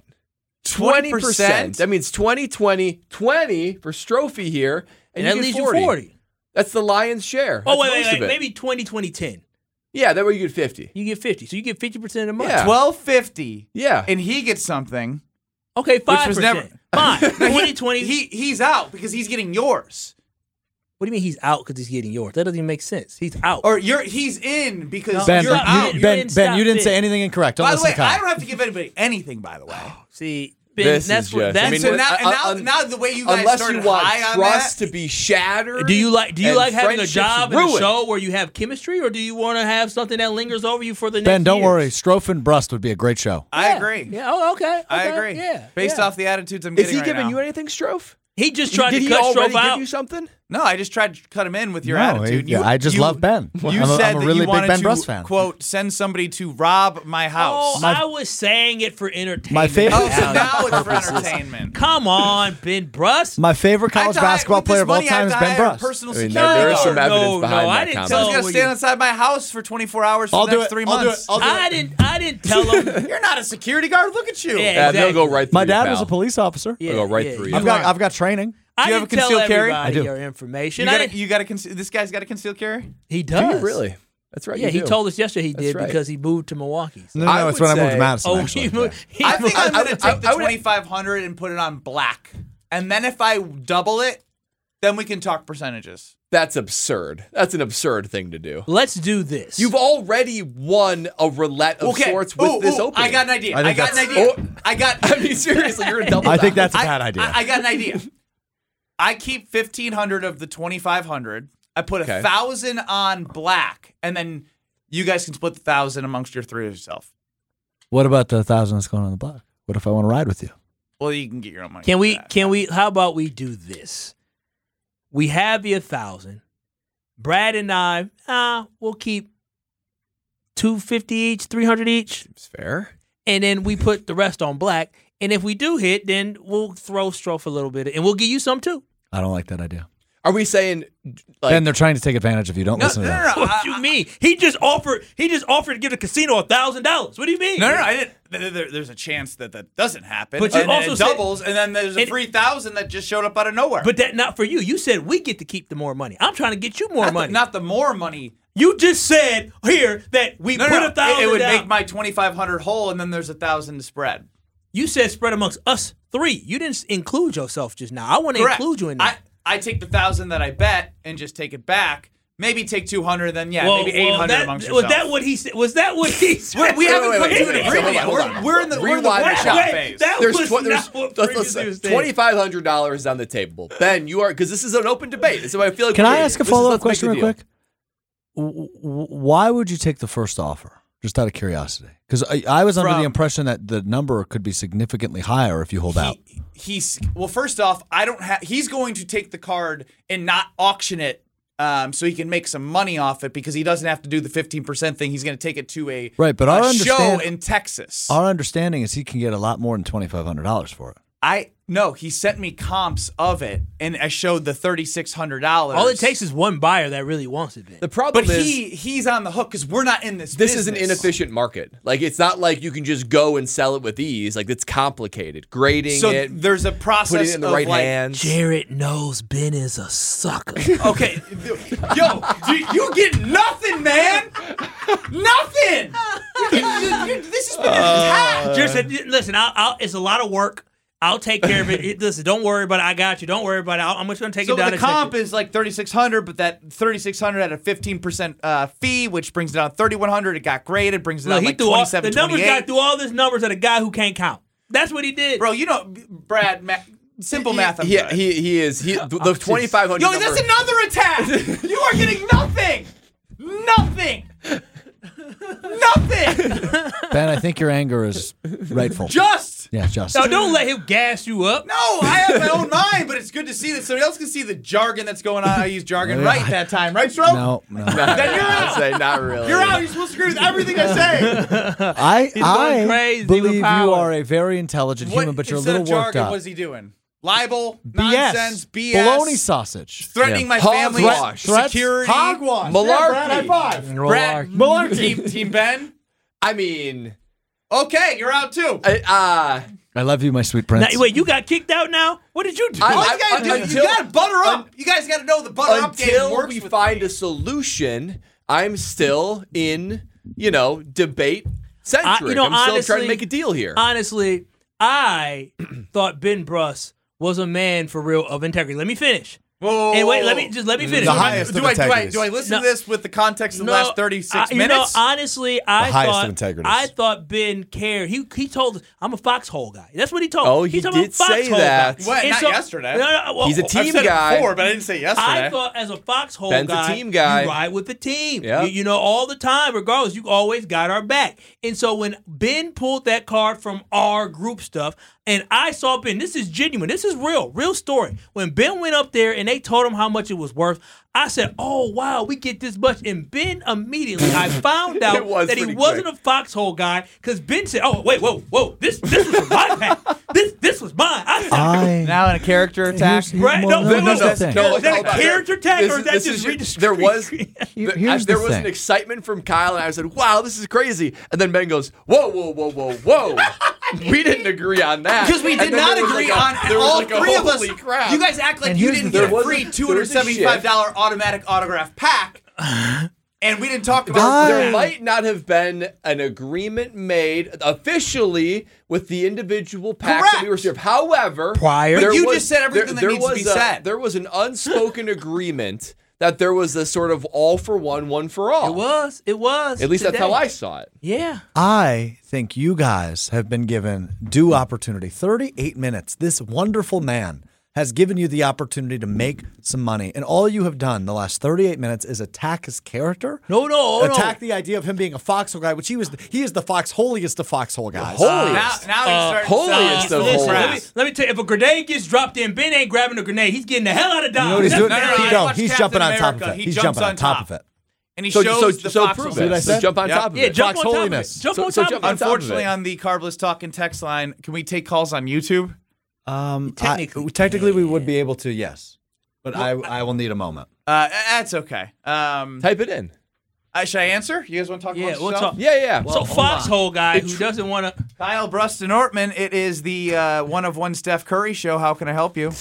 20%? That means 20, 20, 20 for Strophe here, and that you leaves get 40. you 40. That's the lion's share. Oh, That's wait, most of it. maybe 20, 20, 10. Yeah, that way you get 50. You get 50. So you get 50% of the money. Yeah. $1,250. Yeah. And he gets something. Okay, 5%. was never- Fine. 20, 20. He's out because he's getting yours. What do you mean he's out because he's getting yours? That doesn't even make sense. He's out. Or he's in because Ben, you're out. Ben, you didn't say anything incorrect. Don't By the listen way, to Kyle. I don't have to give anybody anything, by the way. See, Ben, This that's is what just- that's I mean, So what- now the way you guys unless started you want high on trust that, to be shattered. Do you like and having a friendships job in a ruined. show where you have chemistry, or do you want to have something that lingers over you for the next Ben, don't years? worry. Strofe and Brust would be a great show. I agree. Yeah. Oh, okay. I okay, agree. Yeah. Based yeah. off the attitudes I'm Is getting he right giving now. you anything, Strofe? He just tried Did to he cut already Strofe give out. you something? No, I just tried to cut him in with your No, attitude. I just love Ben. You I'm a said really that you big wanted Ben to, Brust fan. quote, send somebody to rob my house. Oh, I was saying it for entertainment. My favorite- Oh, so now it's for entertainment. Come on, Ben Brust. My favorite college basketball player of all time is Ben Brust. Personal I mean, security there is some guard. evidence behind I that didn't comment. tell Someone's him got to stand outside my house for 24 hours for the next 3 months. I didn't tell him. You're not a security guard. Look at you. Yeah. They'll go right through My you, dad pal. was a police officer. Yeah, They'll go right yeah, through yeah. you. I've got training. I Do you have didn't a concealed tell carry? everybody I do. your information. This guy's got a concealed carry? He Do does. you really? That's right. Yeah, you he do. told us yesterday he did right. because he moved to Milwaukee. No, I it's would when I moved to say- Madison. Oh, actually. he moved. He I think moved- I'm going to take the I would- 2,500 and put it on black. And then if I double it, then we can talk percentages. That's absurd. That's an absurd thing to do. Let's do this. You've already won a roulette of sorts with this opening. I got an idea. I I think got an that's- idea. I got. I mean, seriously, you're a double. I think down. that's a bad idea. I got an idea. I keep 1,500 of the 2,500. I put Okay. 1,000 on black, and then you guys can split the 1,000 amongst your three of yourself. What about the 1,000 that's going on the block? What if I want to ride with you? Well, you can get your own money. Can for we? that. Can we? How about we do this? We have the 1,000. Brad and I, we'll keep 250 each, 300 each, It's fair. and then we put the rest on black. And if we do hit, then we'll throw Strofe a little bit, and we'll give you some too. I don't like that idea. Are we saying like Ben, they're trying to take advantage of you. Don't No, listen no, to no, that. no. What do you mean? He just offered to give the casino $1,000. What do you mean? No, I didn't. There's a chance that doesn't happen. But you and then also it said- doubles, and then there's a 3,000 that just showed up out of nowhere. But that not for you. You said we get to keep the more money. I'm trying to get you more money. Not the more money. You just said here that we No, put no, no. 1,000 It would down. make my 2,500 whole, and then there's 1,000 to spread. You said spread amongst us three. You didn't include yourself just now. I want to Correct. include you in that. I take the 1,000 that I bet and just take it back. Maybe take 200, then maybe 800 amongst yourself. Was that what he said? Was that what he said? We haven't come wait, to an wait, agreement hold yet. on, hold on. We're in the Rewind the workshop shot. phase. That there's was tw- not what previously was said. $2,500 on the table. Ben, you are because this is an open debate. So I feel like Can we're- I ask a this is- follow-up let's make question the real deal. quick? Why would you take the first offer? Just out of curiosity. Because I was under the impression that the number could be significantly higher if you hold out. Well, first off, I don't have. He's going to take the card and not auction it, so he can make some money off it because he doesn't have to do the 15% thing. He's going to take it to a Right, but our show in Texas. Our understanding is he can get a lot more than $2,500 for it. No, he sent me comps of it, and I showed the $3,600. All it takes is one buyer that really wants it. The problem But is he's on the hook because we're not in this. this is an business. inefficient market. Like it's not like you can just go and sell it with ease. Like it's complicated. Grading So it, there's a process putting it in the of right like, hands. Jared knows Ben is a sucker. Okay, yo, you get nothing, man. Nothing. This has been attacked. Jared said, "Listen, it's a lot of work. I'll take care of it. Listen, don't worry about it. I got you. Don't worry about it. I'm just going to take So it down. the comp is like 3,600, but that 3,600 had a 15% fee, which brings it down 3,100. It got graded, brings it down like the 27, numbers 28. got through all these numbers at a guy who can't count. That's what he did. Bro, you know, Brad, simple math. I'm He good. he is the 2,500. Yo, number, that's another attack. You are getting nothing. Nothing. Nothing. Ben, I think your anger is rightful. Just. Yeah, just. No, don't let him gas you up. No, I have my own mind, but it's good to see that somebody else can see the jargon that's going on. I use jargon right that time, right, Stroke? No. Then you're I'd out. say not really. You're out. You're supposed to agree with everything I say. I crazy with believe you power. are a very intelligent human, but you're a instead little of worked jargon, up. what is he doing? Libel, BS. nonsense, BS, Bologna sausage. threatening my family, Hogwash. security, Hogwash. Malarkey. Brad, Team Ben. I mean, Okay, you're out too. I love you, my sweet prince. Now, wait, you got kicked out now? What did you do? All you gotta do, you gotta butter up. You guys gotta know the butter up game until works we with find me. a solution, I'm still in, debate centric. I'm still trying to make a deal here. Honestly, I thought Ben Brust was a man for real of integrity. Let me finish. Whoa. And wait, let me finish. The highest Do of I integrities. listen to this with the context of the last 36 You minutes? know, honestly, I highest of thought integrities. Ben cared. He told us, I'm a foxhole guy. That's what he told. Oh, me. he told me I'm a did say foxhole that. guy. What? And Not yesterday. well, He's a I've team said guy. it before, but I didn't say yesterday. I thought as a foxhole Ben's a guy, team guy. you ride with the team. Yep. You know, all the time, regardless, you always got our back. And so when Ben pulled that card from our group stuff, and I saw Ben, this is genuine, this is real story. When Ben went up there and they told him how much it was worth, I said, oh, wow, we get this much. And Ben immediately, I found out that he wasn't a foxhole guy because Ben said, oh, wait, whoa, this was from my pack. This was mine. I said, Now in a character attack. right? Well, No, here's the thing. is that a character attack or is that This just redistribution? There was Here's there the was an thing. excitement from Kyle, and I said, "Wow, this is crazy." And then Ben goes, "Whoa! We didn't agree on that Because we did And then not there was agree like a- on there was all like a three of us. holy crap. You guys act like And you here's didn't the get thing. a free $275 automatic autograph pack, and we didn't talk about There that. might not have been an agreement made officially with the individual packs that we Correct. received. However, Prior. there But you was- just said everything that there needs to was be said. There was an unspoken agreement that there was a sort of all for one for all. It was. At least that's how today. I saw it. Yeah. I think you guys have been given due opportunity. 38 minutes. This wonderful man has given you the opportunity to make some money. And all you have done the last 38 minutes is attack his character. No. Attack the idea of him being a foxhole guy, which he is the foxholiest of foxhole guys. Holiest. Now he's starting holiest to of sound holiest. crass. Let me tell you, if a grenade gets dropped in, Ben ain't grabbing a grenade. He's getting the hell out of Dodge. You know what he's doing? No, I No, watched he's Captain jumping on top of America. it. He He's jumps jumping on on top top. of it. And he So shows the prove foxhole. See what I it. So said? jump on Yep. top of Yeah, it. jump on top of it. Foxholiness. Jump on So top jump of on it. top of Unfortunately, it. on the Carbless Talking text line, can we take calls on YouTube? Technically, we would be able to, yes. But I will need a moment. That's okay. Type it in. Should I answer? You guys want to talk Yeah, about we'll yourself? talk. Yeah. So foxhole guy who doesn't want to. Kyle Bruston Ortman, it is the one of one Steph Curry show. How can I help you?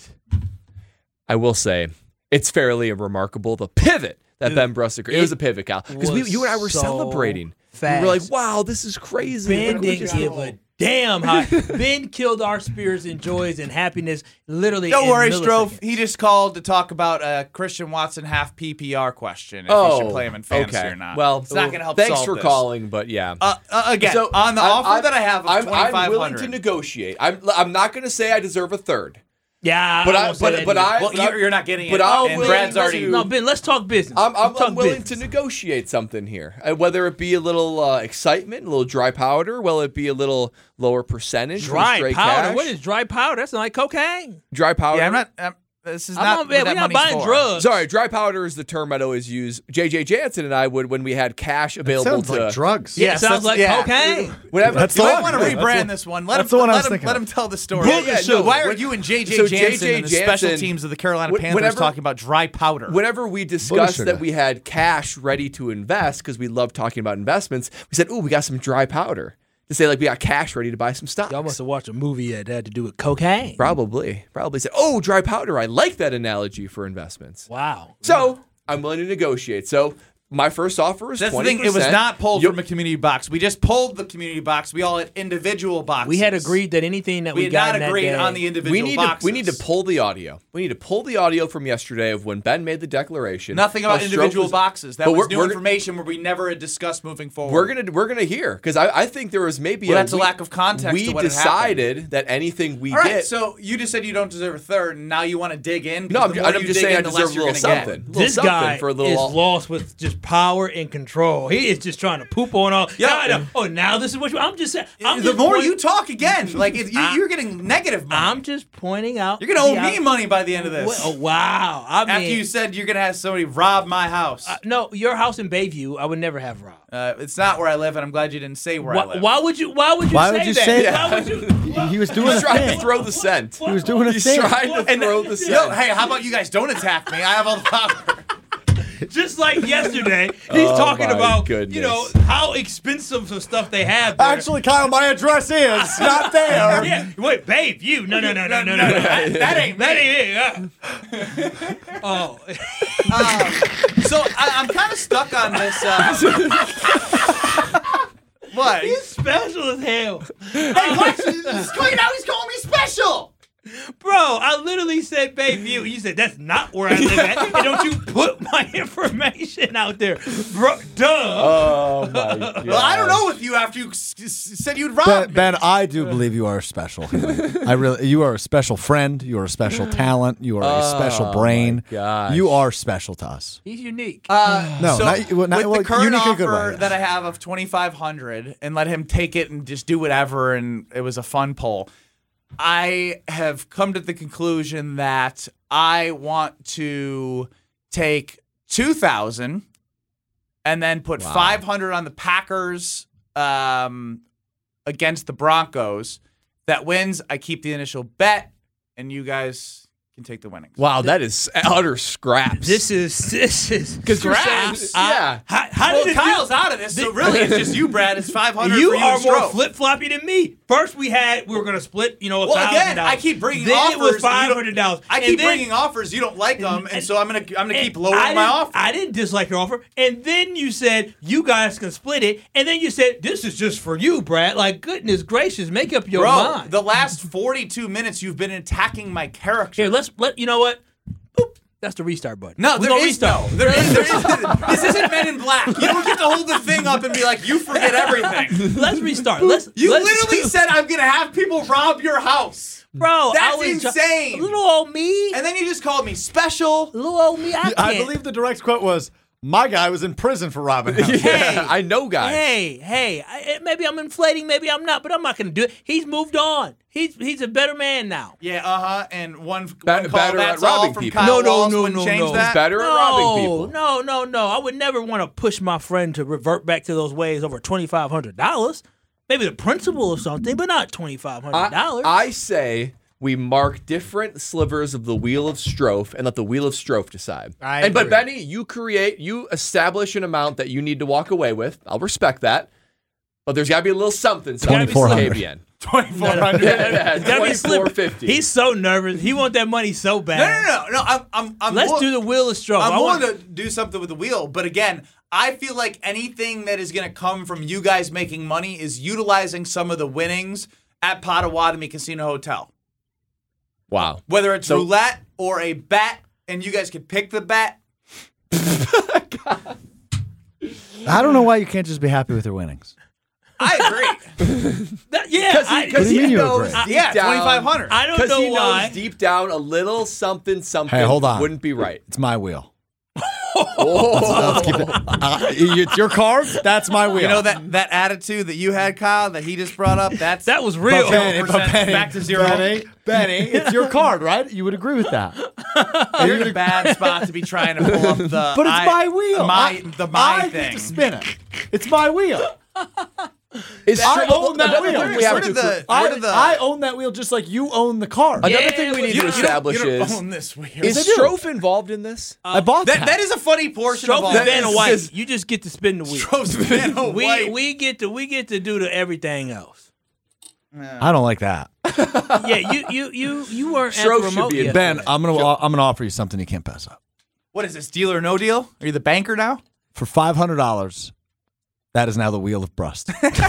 I will say it's fairly remarkable the pivot that Ben Bruston. It was a pivot, Kyle, because was you and I were so celebrating. fast. We were like, "Wow, this is crazy." Ben Look what didn't just give happened. a damn how Ben killed our spirits and joys and happiness literally. Don't in worry, milliseconds. Strove. He just called to talk about a Christian Watson half PPR question. If you should play him in fantasy okay. or not. Well, it's not going to help Thanks solve for this. calling, but yeah. Again, So, on the offer that I have of I'm $2,500. willing to negotiate. I'm not going to say I deserve a third. Yeah, But I I, won't say that but either. I, Well, but I- you're not getting but it. I'm And willing Brad's to- already. No, Ben, let's talk business. I'm Let's talk willing business. to negotiate something here, whether it be a little excitement, a little dry powder, will it be a little lower percentage, for Dry straight powder. cash? What is dry powder? That's not like cocaine. dry powder? Yeah, I'm not. This is I'm not. not, what that we're not money's buying for. drugs. Sorry, dry powder is the term I'd always use. JJ Jansen and I would when we had cash available Sounds to like drugs. Yeah, Yes, it sounds that's- like yeah. cocaine. whatever. That's You the might one. want to That's rebrand what- this one. Let that's him, the one I let was him, thinking let of. him tell the story. No, Why are when- you and JJ so Jansen JJ and the special Jansen- teams of the Carolina Panthers whenever- talking about dry powder? Whenever we discussed sugar. that we had cash ready to invest because we love talking about investments, we said, "Ooh, we got some dry powder." To say like we got cash ready to buy some stocks. Y'all must have watched a movie that had to do with cocaine. Probably said, "Oh, dry powder." I like that analogy for investments. Wow. So I'm willing to negotiate. So my first offer is 20%. That's the thing. It was not pulled Yep. from a community box. We just pulled the community box. We all had individual boxes. We had agreed that anything that We we had got not in that agreed day, on the individual We need boxes. to pull the audio. We need to pull the audio from yesterday of when Ben made the declaration. Nothing about How Stroh individual was- boxes. That But was we're- new we're- information where we never had discussed moving forward. We're gonna hear because I think there was maybe Well, that's a lack of context We to what had happened. decided that anything we All right, get. so you just said you don't deserve a third, and now you want to dig in? No, Because the more I'm you just dig saying I in, the deserve less a you're little gonna get. something. A little This something guy for a is little. lost with just power and control. He is just trying to poop on all. Yeah. Now this is what I'm just saying. I'm The just more point- you talk again, like you're getting negative money. I'm just pointing out. You're gonna owe me money by the end of this. Oh, wow. I mean, After you said you're gonna have somebody rob my house. no, your house in Bayview, I would never have robbed. It's not where I live, and I'm glad you didn't say where I live. Why would you? Why would you Why say would you that? say that? Why would you? He was doing He's a trying to thing. throw the scent. He was doing a He's thing. trying to throw the Yo, scent. hey, how about you guys don't attack me? I have all the power. Just like yesterday, he's Oh, talking my about goodness. how expensive some stuff they have. there. Actually, Kyle, my address is not there. Yeah, wait, babe, you no. That ain't That me. ain't it. Oh, So I'm kind of stuck on this. What? he's special as hell, Hey, what? Now he's calling me special. bro. I literally literally said Bayview. You said, that's not where I live at. And don't you put my information out there. Bro, duh. Oh, my God. Well, I don't know with you after you said you'd rob me. Ben, I do believe you are special. You are a special friend. You are a special talent. You are a special brain. gosh. You are special to us. He's unique. No, So not with the current unique in a good offer way. that I have of $2,500 and let him take it and just do whatever, and it was a fun poll, I have come to the conclusion that I want to take $2,000 and then put $500 on the Packers against the Broncos. That wins, I keep the initial bet, and you guys can take the winnings. Wow, that is utter scraps. This is because you're saying, Scraps? yeah. How Well, did it Kyle's out of this, so really it's just you, Brad. It's $500 for You you are and more Stroh. flip floppy than me. First, we were going to split, $1,000. Well, again, I keep bringing then offers. Then it was and you $500. don't- I And keep then- bringing offers. You don't like them, and so I'm gonna keep I lowering my didn't- offer. I didn't dislike your offer. And then you said, you guys can split it. And then you said, this is just for you, Brad. Like, goodness gracious, make up your Bro, mind. the last 42 minutes you've been attacking my character. Here, you know what? Boop. That's the restart button. No, We're there gonna is no. There is. This isn't Men in Black. You don't get to hold the thing up and be like, you forget everything. Let's restart. You literally said I'm gonna have people rob your house. Bro, That's I was insane. Little old me. And then you just called me special. Little old me. I can't. I believe the direct quote was, "My guy was in prison for robbing houses." Yeah, I know guys. Hey, maybe I'm inflating, maybe I'm not, but I'm not going to do it. He's moved on. He's a better man now. Yeah, and one call, Better that's at all robbing from people. Kyle No, Walsh no, wouldn't no, change no. that. He's better at robbing people. No. I would never want to push my friend to revert back to those ways over $2,500. Maybe the principle of something, but not $2,500. I say we mark different slivers of the Wheel of Strofe and let the Wheel of Strofe decide. But agree. Benny, you establish an amount that you need to walk away with. I'll respect that. But there's got to be a little something. $2,400. KBN. $2,400. Yeah, It's gotta be slippery. $2,450. He's so nervous. He wants that money so bad. No. I'm Let's more- do the Wheel of Stroke. I'm willing to do something with the wheel, but again, I feel like anything that is going to come from you guys making money is utilizing some of the winnings at Potawatomi Casino Hotel. Wow. Whether it's So- roulette or a bet, and you guys could pick the bet. I don't know why you can't just be happy with your winnings. I agree. Yeah, Because do you he mean you knows agree? deep Yeah, down, $2,500. I don't Because know he why. knows deep down a little something Hey, hold on. wouldn't be right. It's my wheel. Let's keep it. It's your card. That's my wheel. You know that attitude that you had, Kyle, that he just brought up? That was real. back to zero. Benny, it's your card, right? You would agree with that. You're in a bad spot to be trying to pull up the. But it's my wheel. I I thing. get to spin it. It's my wheel. I own that wheel. I I own that wheel just like you own the card. Another Yeah, thing we but need you to establish don't is own this wheel. is I do. Strofe involved in this? I bought that. That is a funny portion of all Stroke is this. Vanna White. You just get to spin the wheel. Stroke's Vanna White. We get to do the everything else. I don't like that. Yeah, you weren't at Stroke the should remote be in yet. Ben, I'm gonna offer you something you can't pass up. What is this, deal or no deal? Are you the banker now? For $500, that is now the wheel of Brust.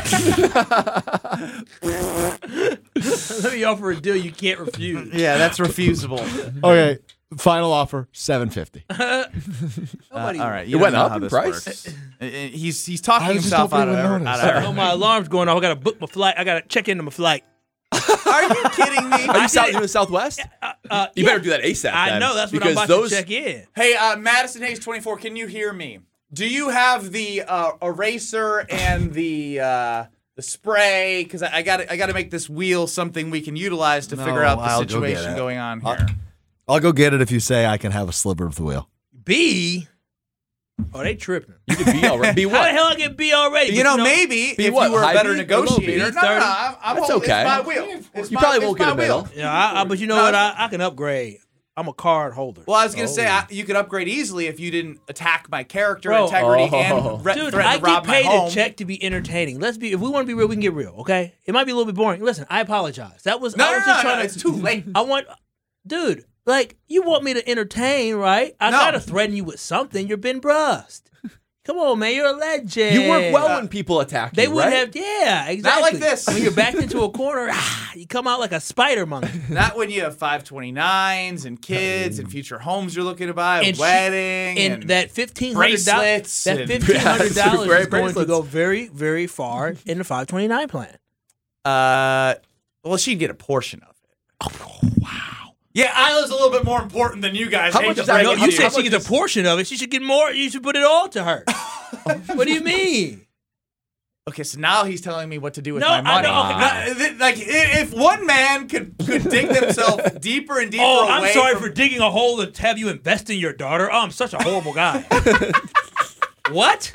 Let me offer a deal you can't refuse. Yeah, that's refusable. Okay, final offer, $750. Nobody. All right, It went up in price? He's talking I was just himself hoping out of you would out notice. of Oh, everything. my alarm's going off. I gotta book my flight. I gotta check into my flight. Are you kidding me? Are you doing Southwest? You better do that ASAP. I then, know that's what because I'm about those, to check in. Hey, Madison Hayes 24, can you hear me? Do you have the eraser and the spray? Because I got to make this wheel something we can utilize to figure out the I'll go get situation it. going on here. I'll go get it if you say I can have a sliver of the wheel. B. Oh, they tripping. You could be already. Be How the what? hell I get B already? You But know, maybe if what, you were a high better beat or low negotiator. beat? No, I'm That's holding- okay. It's my wheel. It's You my- probably it's won't get my a middle. wheel. Yeah, but you know No, what? I can upgrade. I'm a card holder. Well, I was gonna say you could upgrade easily if you didn't attack my character Bro. integrity Oh. and Dude, threaten I to rob get my paid home. a check to be entertaining. If we want to be real, we can get real, okay? It might be a little bit boring. Listen, I apologize. I was No, just trying to. it's too late. I want, dude, like you want me to entertain, right? I No. gotta threaten you with something. You're Ben Brust. Come on, man, you're a legend. You work well when people attack you, They wouldn't right? have, yeah, exactly. Not like this. When you're backed into a corner, you come out like a spider monkey. Not when you have 529s and kids and future homes you're looking to buy, a And wedding, And that $1,500, bracelets that and- $1,500 is going to bracelets. go very, very far in the 529 plan. well, she'd get a portion of it. Oh, wow. Yeah, Isla's a little bit more important than you guys. How Hate much to is that? break No, it you to said she gets a portion of it. She should get more. You should put it all to her. What do you mean? Okay, so now he's telling me what to do with No, my money. I know. Like, if one man could dig themselves deeper and deeper Oh, away I'm sorry from for digging a hole to have you invest in your daughter. Oh, I'm such a horrible guy. What?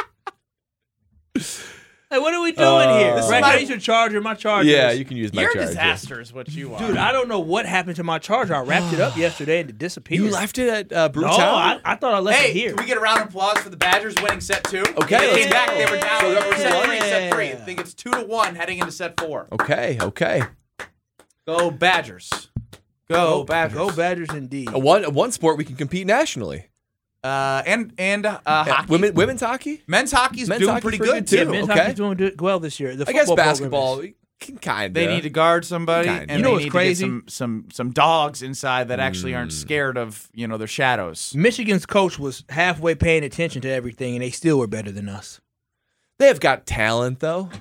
Hey, what are we doing here? This is Right, my- now you should charger. My charger. Yeah, you can use my You're a charger. disaster is what you are. Dude, I don't know what happened to my charger. I wrapped it up yesterday and it disappeared. You left it at No, Brewtown? I thought I left it Hey, here. can we get a round of applause for the Badgers winning set 2? Okay, They let's came back. go. They were down. So They were set they're 3, set 3. I Yeah. think it's 2-1 heading into set 4. Okay. Go Badgers. Go Badgers. Go Badgers indeed. One sport we can compete nationally. And hockey. Women's hockey? Men's hockey's Men's doing hockey's pretty pretty good, good, too. too. Men's okay. hockey's doing well this year. The I guess football program basketball is. can kind of. They need to guard somebody, Kinda. and You know they what's need crazy? to get some dogs inside that actually aren't scared of their shadows. Michigan's coach was halfway paying attention to everything, and they still were better than us. They have got talent, though.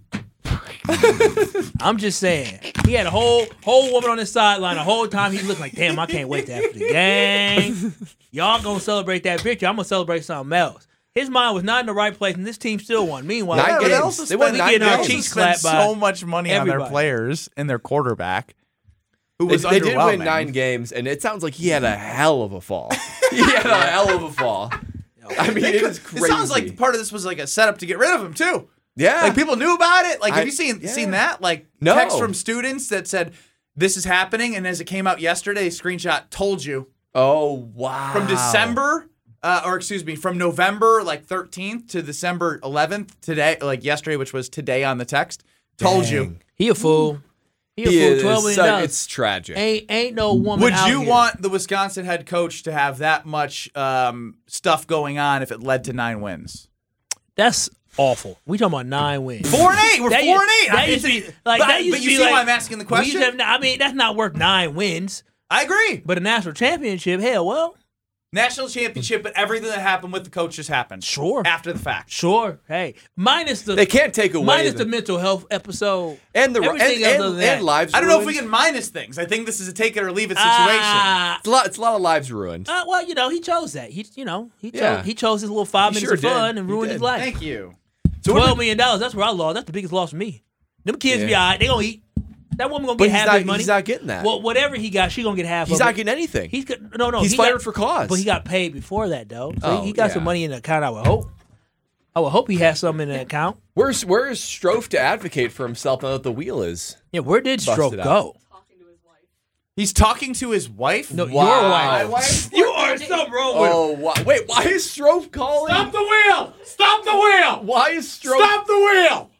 I'm just saying. He had a whole woman on his sideline the whole time. He looked like, damn, I can't wait to after the game. Y'all gonna celebrate that victory. I'm gonna celebrate something else. His mind was not in the right place, and this team still won. Meanwhile, Nine we games. also They won spent- 9 we getting our games. cheeks spent clapped by so much money on their everybody. players and their quarterback, who They, was they did win underwhelming. 9 games, and it sounds like he had a hell of a fall. He had a hell of a fall. I mean, it is crazy. It sounds like part of this was like a setup to get rid of him too. yeah. Like people knew about it. Like, have you yeah. seen that? Like No. text from students that said this is happening, and as it came out yesterday, screenshot told you Oh, wow. from December, from November 13th to December 11th today, like yesterday, which was today on the text, told you. He a fool. He He a is fool. $12 million. it's tragic. Ain't no woman. Would out you here. want the Wisconsin head coach to have that much stuff going on if it led to 9 wins? That's awful. We talking about 9 wins. 4-8. We're That 4-8. That used to be like but, that used but to you be see like, why I'm asking the we used question? to have, I mean, that's not worth 9 wins. I agree. But a national championship, hell, well, National championship, but everything that happened with the coach just happened. Sure. After the fact. sure. Hey, minus the They can't take away minus the- the mental health episode and the everything other than that. and lives I don't know if we ruined. can minus things. I think this is a take it or leave it situation. It's a lot of lives ruined. Well, he chose that. Yeah. He chose his little 5 He minutes sure of fun did. and He ruined his did. life. Thank you. $12 million. That's where I lost. That's the biggest loss for me. Them kids be Yeah. all right. They gonna eat. That woman gonna But get he's half not, his money. he's not getting that. Well, whatever he got, she gonna get half. he's of not it. getting anything. He's no. He's he fired got- for cause. But he got paid before that though. So Oh, he got some yeah. money in the account. I would hope. He has something in the account. Where's Strofe to advocate for himself now that the wheel is? Yeah, where did Stroke Busted out. go? He's talking to his wife? No, Wow. your My wife. wife? You are something wrong with him. Oh, wait, why is Strofe calling? Stop the wheel! Stop the wheel! Why is Strofe? Stop the wheel!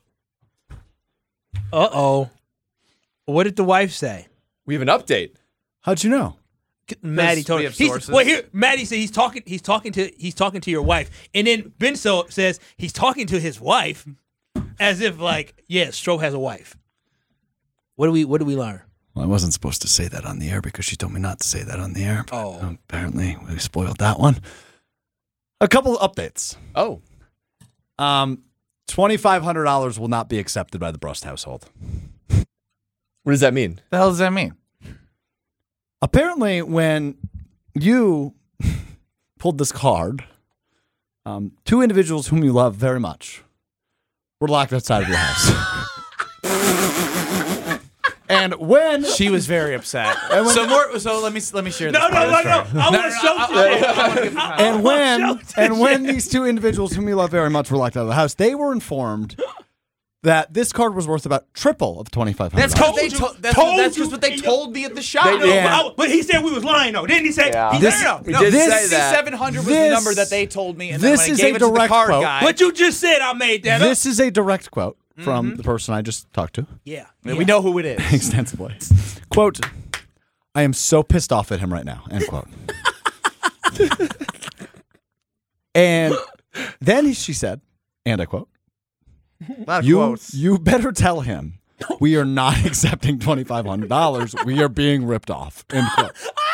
Uh-oh. What did the wife say? We have an update. How'd you know? Maddie told we him. have sources. Well, here Maddie said he's talking to your wife, and then Ben says he's talking to his wife, as if like, yeah, Stroke has a wife. What do we learn? Well, I wasn't supposed to say that on the air because she told me not to say that on the air. But Oh. apparently we spoiled that one. A couple of updates. Oh, $2,500 will not be accepted by the Brust household. what does that mean? The hell does that mean? Apparently, when you pulled this card, 2 individuals whom you love very much were locked outside of your house. And when She was very upset. And when- So let me share this. No. part of the story. I want to show you. and when these 2 individuals whom you love very much were locked out of the house, they were informed that this card was worth about triple of $2,500. That's Told because you. that's just what they told me at the shop. They- Yeah. But he said we was lying though, didn't he? Say Yeah. he- This- No, We did say that. 700 was the This- number that they told me, and then this when I is gave a it to the direct card quote. guy, What you just said, I made that up. This is a direct quote from the person I just talked to Yeah. we know who it is. extensively. Quote, I am so pissed off at him right now, end quote. And Then she said, and I quote, A lot of quotes. you better tell him we are not accepting $2,500. We are being ripped off. End quote.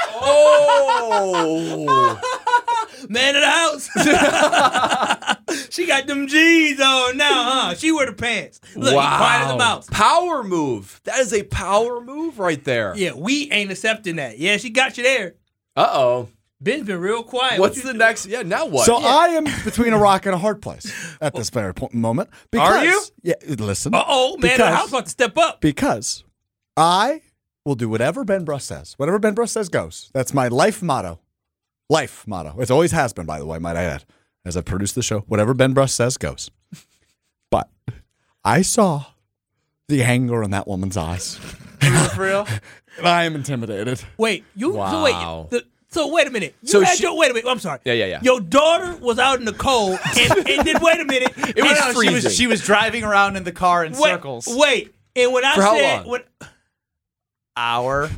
Oh. Man of the house. She got them G's on now, huh? She wear the pants. Look, he quiet as a mouse. Power move. That is a power move right there. Yeah, we ain't accepting that. Yeah, she got you there. Uh-oh. Ben's been real quiet. What's the next? Yeah, now what? So I am between a rock and a hard place at this very moment. Because, Are you? Yeah, listen. Uh-oh, man of the house about to step up. Because I will do whatever Ben Bruss says. Whatever Ben Bruss says goes. That's my life motto. Life motto. It always has been, by the way, might I add. As I produce the show, whatever Ben Bruss says goes. But I saw the anger in that woman's eyes. For real? And I am intimidated. Wait, Wow. So wait a minute. So Wait a minute. I'm sorry. Yeah. Your daughter was out in the cold, and then wait a minute. It was freezing. She was driving around in the car in circles. Wait, and when I For how said long? Hour.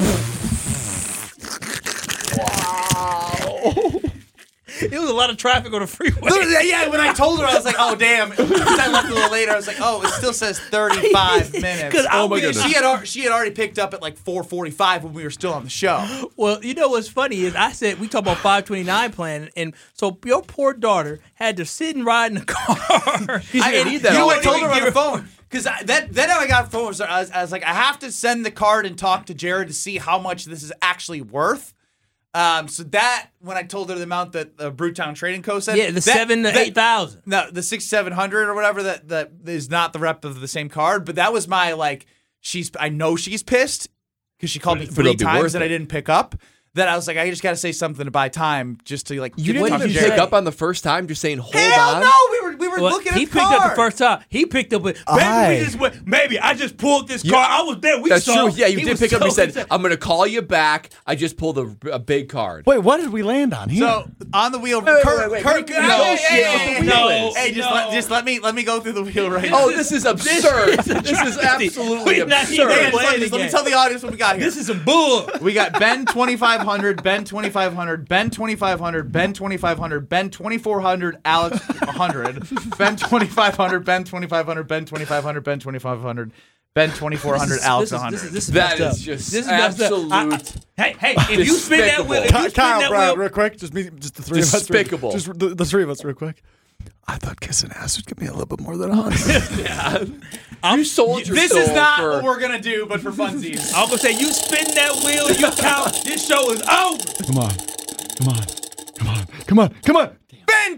it was a lot of traffic on the freeway. Yeah, when I told her, I was like, oh, damn. Because I left a little later, I was like, oh, it still says 35 minutes. Oh, my goodness. She had already picked up at like 4:45 when we were still on the show. Well, you know what's funny is I said we talk about 529 plan, and so your poor daughter had to sit and ride in the car. I need that You know all what I told day. her on the phone? Because then I got a phone. I was like, I have to send the card and talk to Jared to see how much this is actually worth. So that, when I told her the amount that the Brewtown Trading Co. said. Yeah, the 7,000 to 8,000. No, the 6,700 or whatever, that is not the rep of the same card. But that was my, like, I know she's pissed because she called me But 3 it'll be times worth that it. I didn't pick up. That I was like, I just got to say something to buy time just to, like, You get to talk didn't to even Jared. pick up on the first time, just saying, hold Hell on. no, we were Well, looking at he the picked card. up the first time. He picked up it. Baby, we just went. Maybe I just pulled this car. I was there. We That's saw. true. Yeah, you He did was pick up. so You said, upset. I'm going to call you back. I just pulled a big card. Wait, what did we land on here? So on the wheel, wait, Kurt, wait, Kurt, wait, no, hey, just let me go through the wheel right Oh, now. this is absurd. This is absolutely We're not absurd. even Hey, playing just let me again. tell the audience what we got here. This is some bull. We got Ben 2,500, Ben 2,500, Ben 2,500, Ben 2,500, Ben 2,400, Alex 100, Ben 2,500, Ben 2,500, Ben 2,500, Ben 2,500, Ben 2,400, Alex 100. This is That messed up. is just This is messed up. absolute. Hey, if you spin that wheel, if you spin Kyle, that Brad, wheel, real quick. Just the three of us. Despicable. Just the three of us, real quick. I thought kissing ass would give me a little bit more than 100. You sold your This soul is not for, what we're going to do, but for funsies. I'm gonna say you spin that wheel, you count. This show is over. Come on. Come on. Come on. Come on. Come on. Ben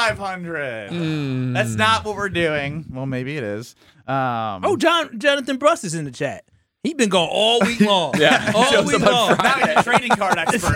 2,500. That's not what we're doing. Well, maybe it is. Oh, Jonathan Bruss is in the chat. He been going all week long. Yeah, all shows week up on long. Now he's a trading card expert.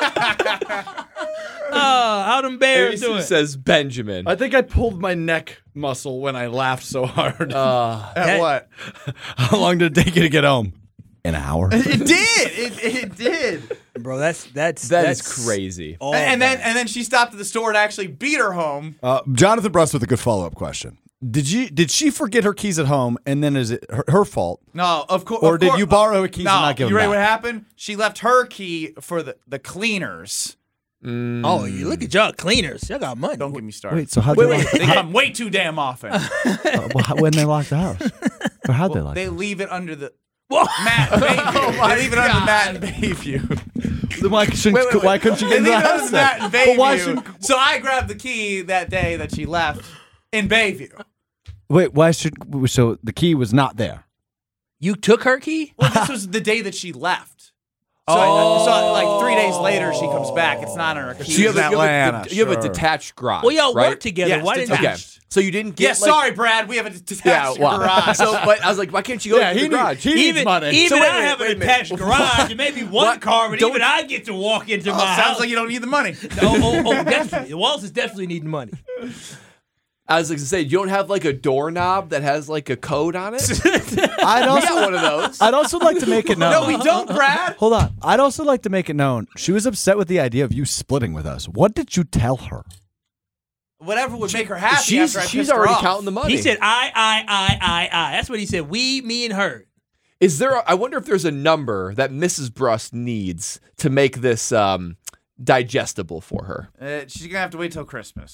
How them Bears doing? It says Benjamin. I think I pulled my neck muscle when I laughed so hard. At what? How long did it take you to get home? An hour. It did. It did. Bro, that's That is crazy. all And bad. then she stopped at the store and actually beat her home. Jonathan Bruss with a good follow-up question. Did she forget her keys at home, and then is it her fault? No, of course. Or did you borrow her keys no, and not give you them ready back? what happened? She left her key for the cleaners. Oh, you look at y'all cleaners. Y'all got money. Don't get me started. Wait, so how They come way too damn often. when they lock the house? Or how'd they lock They it? leave it under the mat in Bayview. They leave it under the mat in Bayview. Then why couldn't you They get in leave the it under house the mat in then? But why Bayview. should So I grabbed the key that day that she left in Bayview. wait? Why should so the key was not there? You took her key? Well, this was the day that she left. So like 3 days later, she comes back. It's not on her key. So you have Atlanta, you have a sure. detached garage. Well, y'all right? work together. Yes, Why didn't detached. you? Okay. So you didn't get Yeah, sorry, Brad. We have a detached garage. So, but I was like, why can't you go to the garage? he needs money. Even So wait, I have wait, an wait a minute. attached garage and maybe one What? car, but Don't- even I get to walk into Oh, my sounds house. like you don't need the money. oh, definitely. Wallace is definitely needing money. I was like to say, you don't have like a doorknob that has like a code on it? I'd We also got one of those. I'd also like to make it known. No, we don't, Brad. Hold on. I'd also like to make it known. She was upset with the idea of you splitting with us. What did you tell her? Whatever would make her happy after I She's pissed her already off. counting the money. He said, I. That's what he said. We, me, and her. Is there? I wonder if there's a number that Mrs. Bruss needs to make this digestible for her. She's going to have to wait till Christmas.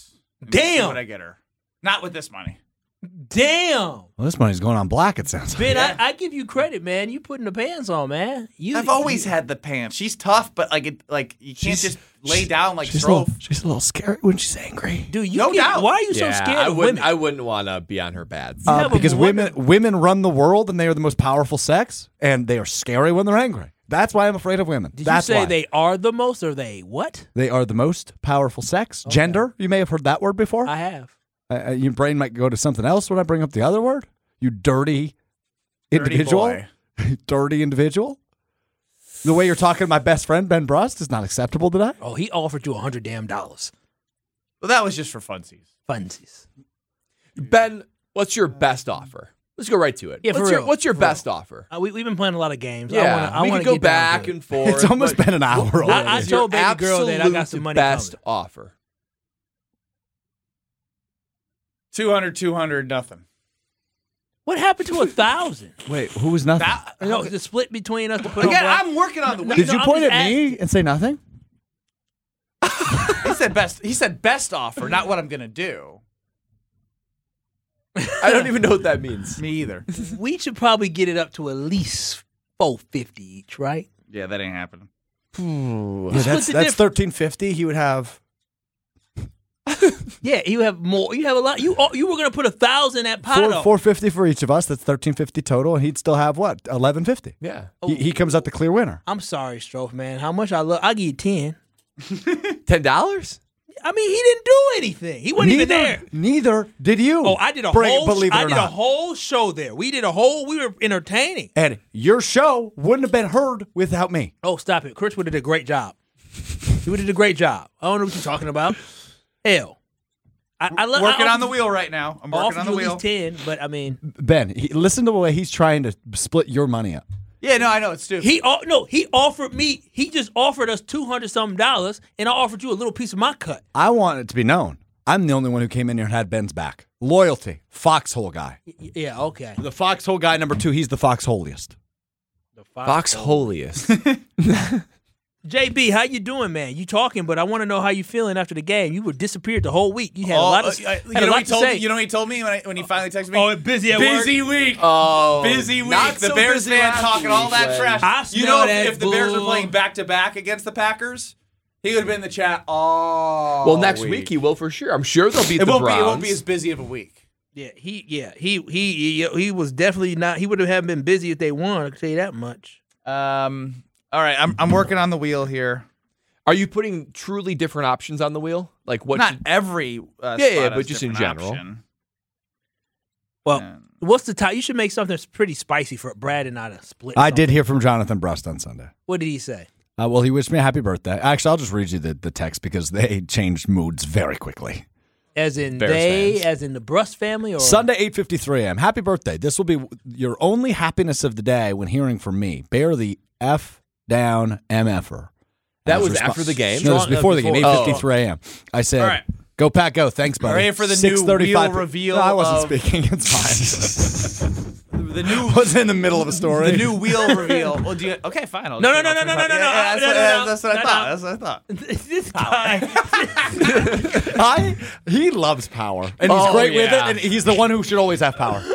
See what I Damn. get her. Not with this money. Damn. Well, this money's going on black, it sounds like. Ben, I give you credit, man. You putting the pants on, man. I've always had the pants. She's tough, but you can't just lay down like Strofe. She's a little scary when she's angry. Dude, you No doubt. Why are you so scared of women? I wouldn't want to be on her bad You side. have a Because woman- women run the world and they are the most powerful sex, and they are scary when they're angry. That's why I'm afraid of women. Did That's you say why. they are the most or they what? They are the most powerful sex. Gender, you may have heard that word before. I have. Your brain might go to something else when I bring up the other word. You dirty individual. boy. Dirty individual. The way you're talking to my best friend, Ben Brust, is not acceptable today. Oh, he offered you $100 damn. Well, that was just for funsies. Funsies. Ben, what's your best offer? Let's go right to it. Yeah, for real. What's your For best offer? We've been playing a lot of games. Yeah, I we wanna could go get down back to it. and forth. It's almost but been an hour already. I what's your told baby girl that I got some absolute money best coming. offer. 200, nothing. What happened to 1,000? Wait, who was nothing? No, the split between us to put Again, on black. I'm working on the wheel. Did you I'm point just at me and say nothing? He said best offer, not what I'm gonna do. I don't even know what that means. Me either. We should probably get it up to at least $450 each, right? Yeah, that ain't happening. Yeah, that's the $1,350. He would have. Yeah, you have more. You have a lot. You were gonna put 1,000 at Pato. $450 for each of us. That's $1,350 total, and he'd still have what? $1,150. Yeah. He comes out the clear winner. I'm sorry, Strofe, man. How much I'll give you 10. $10? I mean, he didn't do anything. He wasn't even there. Neither did you. Oh, I did a Believe it or I did not. a whole show there. We were entertaining. And your show wouldn't have been heard without me. Oh, stop it. Chris would have did a great job. He would have did a great job. I don't know what you're talking about. Hell. Working on the wheel right now. I'm working on the wheel. At least 10, but I mean, Ben, listen to the way he's trying to split your money up. Yeah, no, I know it's stupid. he offered me. He just offered us $200-something, and I offered you a little piece of my cut. I want it to be known. I'm the only one who came in here and had Ben's back. Loyalty. Foxhole guy. Yeah, okay. The foxhole guy number 2, he's the foxholiest. Fox holiest. JB, how you doing, man? You talking, but I want to know how you feeling after the game. You were disappeared the whole week. You had a lot of you know what he told me when he finally texted me? Oh, busy at work? Busy week. Oh, Busy week. not The so Bears busy fan last talking all week, that Len. trash. I You smell know, that if the Bears were bull. playing back-to-back against the Packers, he would have been in the chat all Well, next week he will for sure. I'm sure they'll beat It the won't Browns. be as busy of a week. Yeah, he was definitely not. He would have been busy if they won. I can tell you that much. All right, I'm working on the wheel here. Are you putting truly different options on the wheel? Like what? Not every spot yeah, has but just in different general. option. Well, what's the type? You should make something that's pretty spicy for Brad and I to split. I something. did hear from Jonathan Brust on Sunday. What did he say? Well, he wished me a happy birthday. Actually, I'll just read you the text because they changed moods very quickly. As in Bears fans. as in the Brust family, or Sunday, 8:53 a.m. Happy birthday. This will be your only happiness of the day when hearing from me. Bear the F down MFer. That As was after the game? No, it was Strong- before the game, before- 8:53 a.m. I said, All right. go Pack, go. Thanks, buddy. Ready for the new 6:35 wheel reveal No, I wasn't of- speaking. It's fine. The new I was in the middle of a story. the new wheel reveal. Well, do you? Okay, fine. I'll No, just- no, I'll no, turn no, it no, up. no, Yeah, no, That's what I no, thought. no. That's what I thought. this guy. He loves power, and he's Oh, great with it, yeah. and he's the one who should always have power.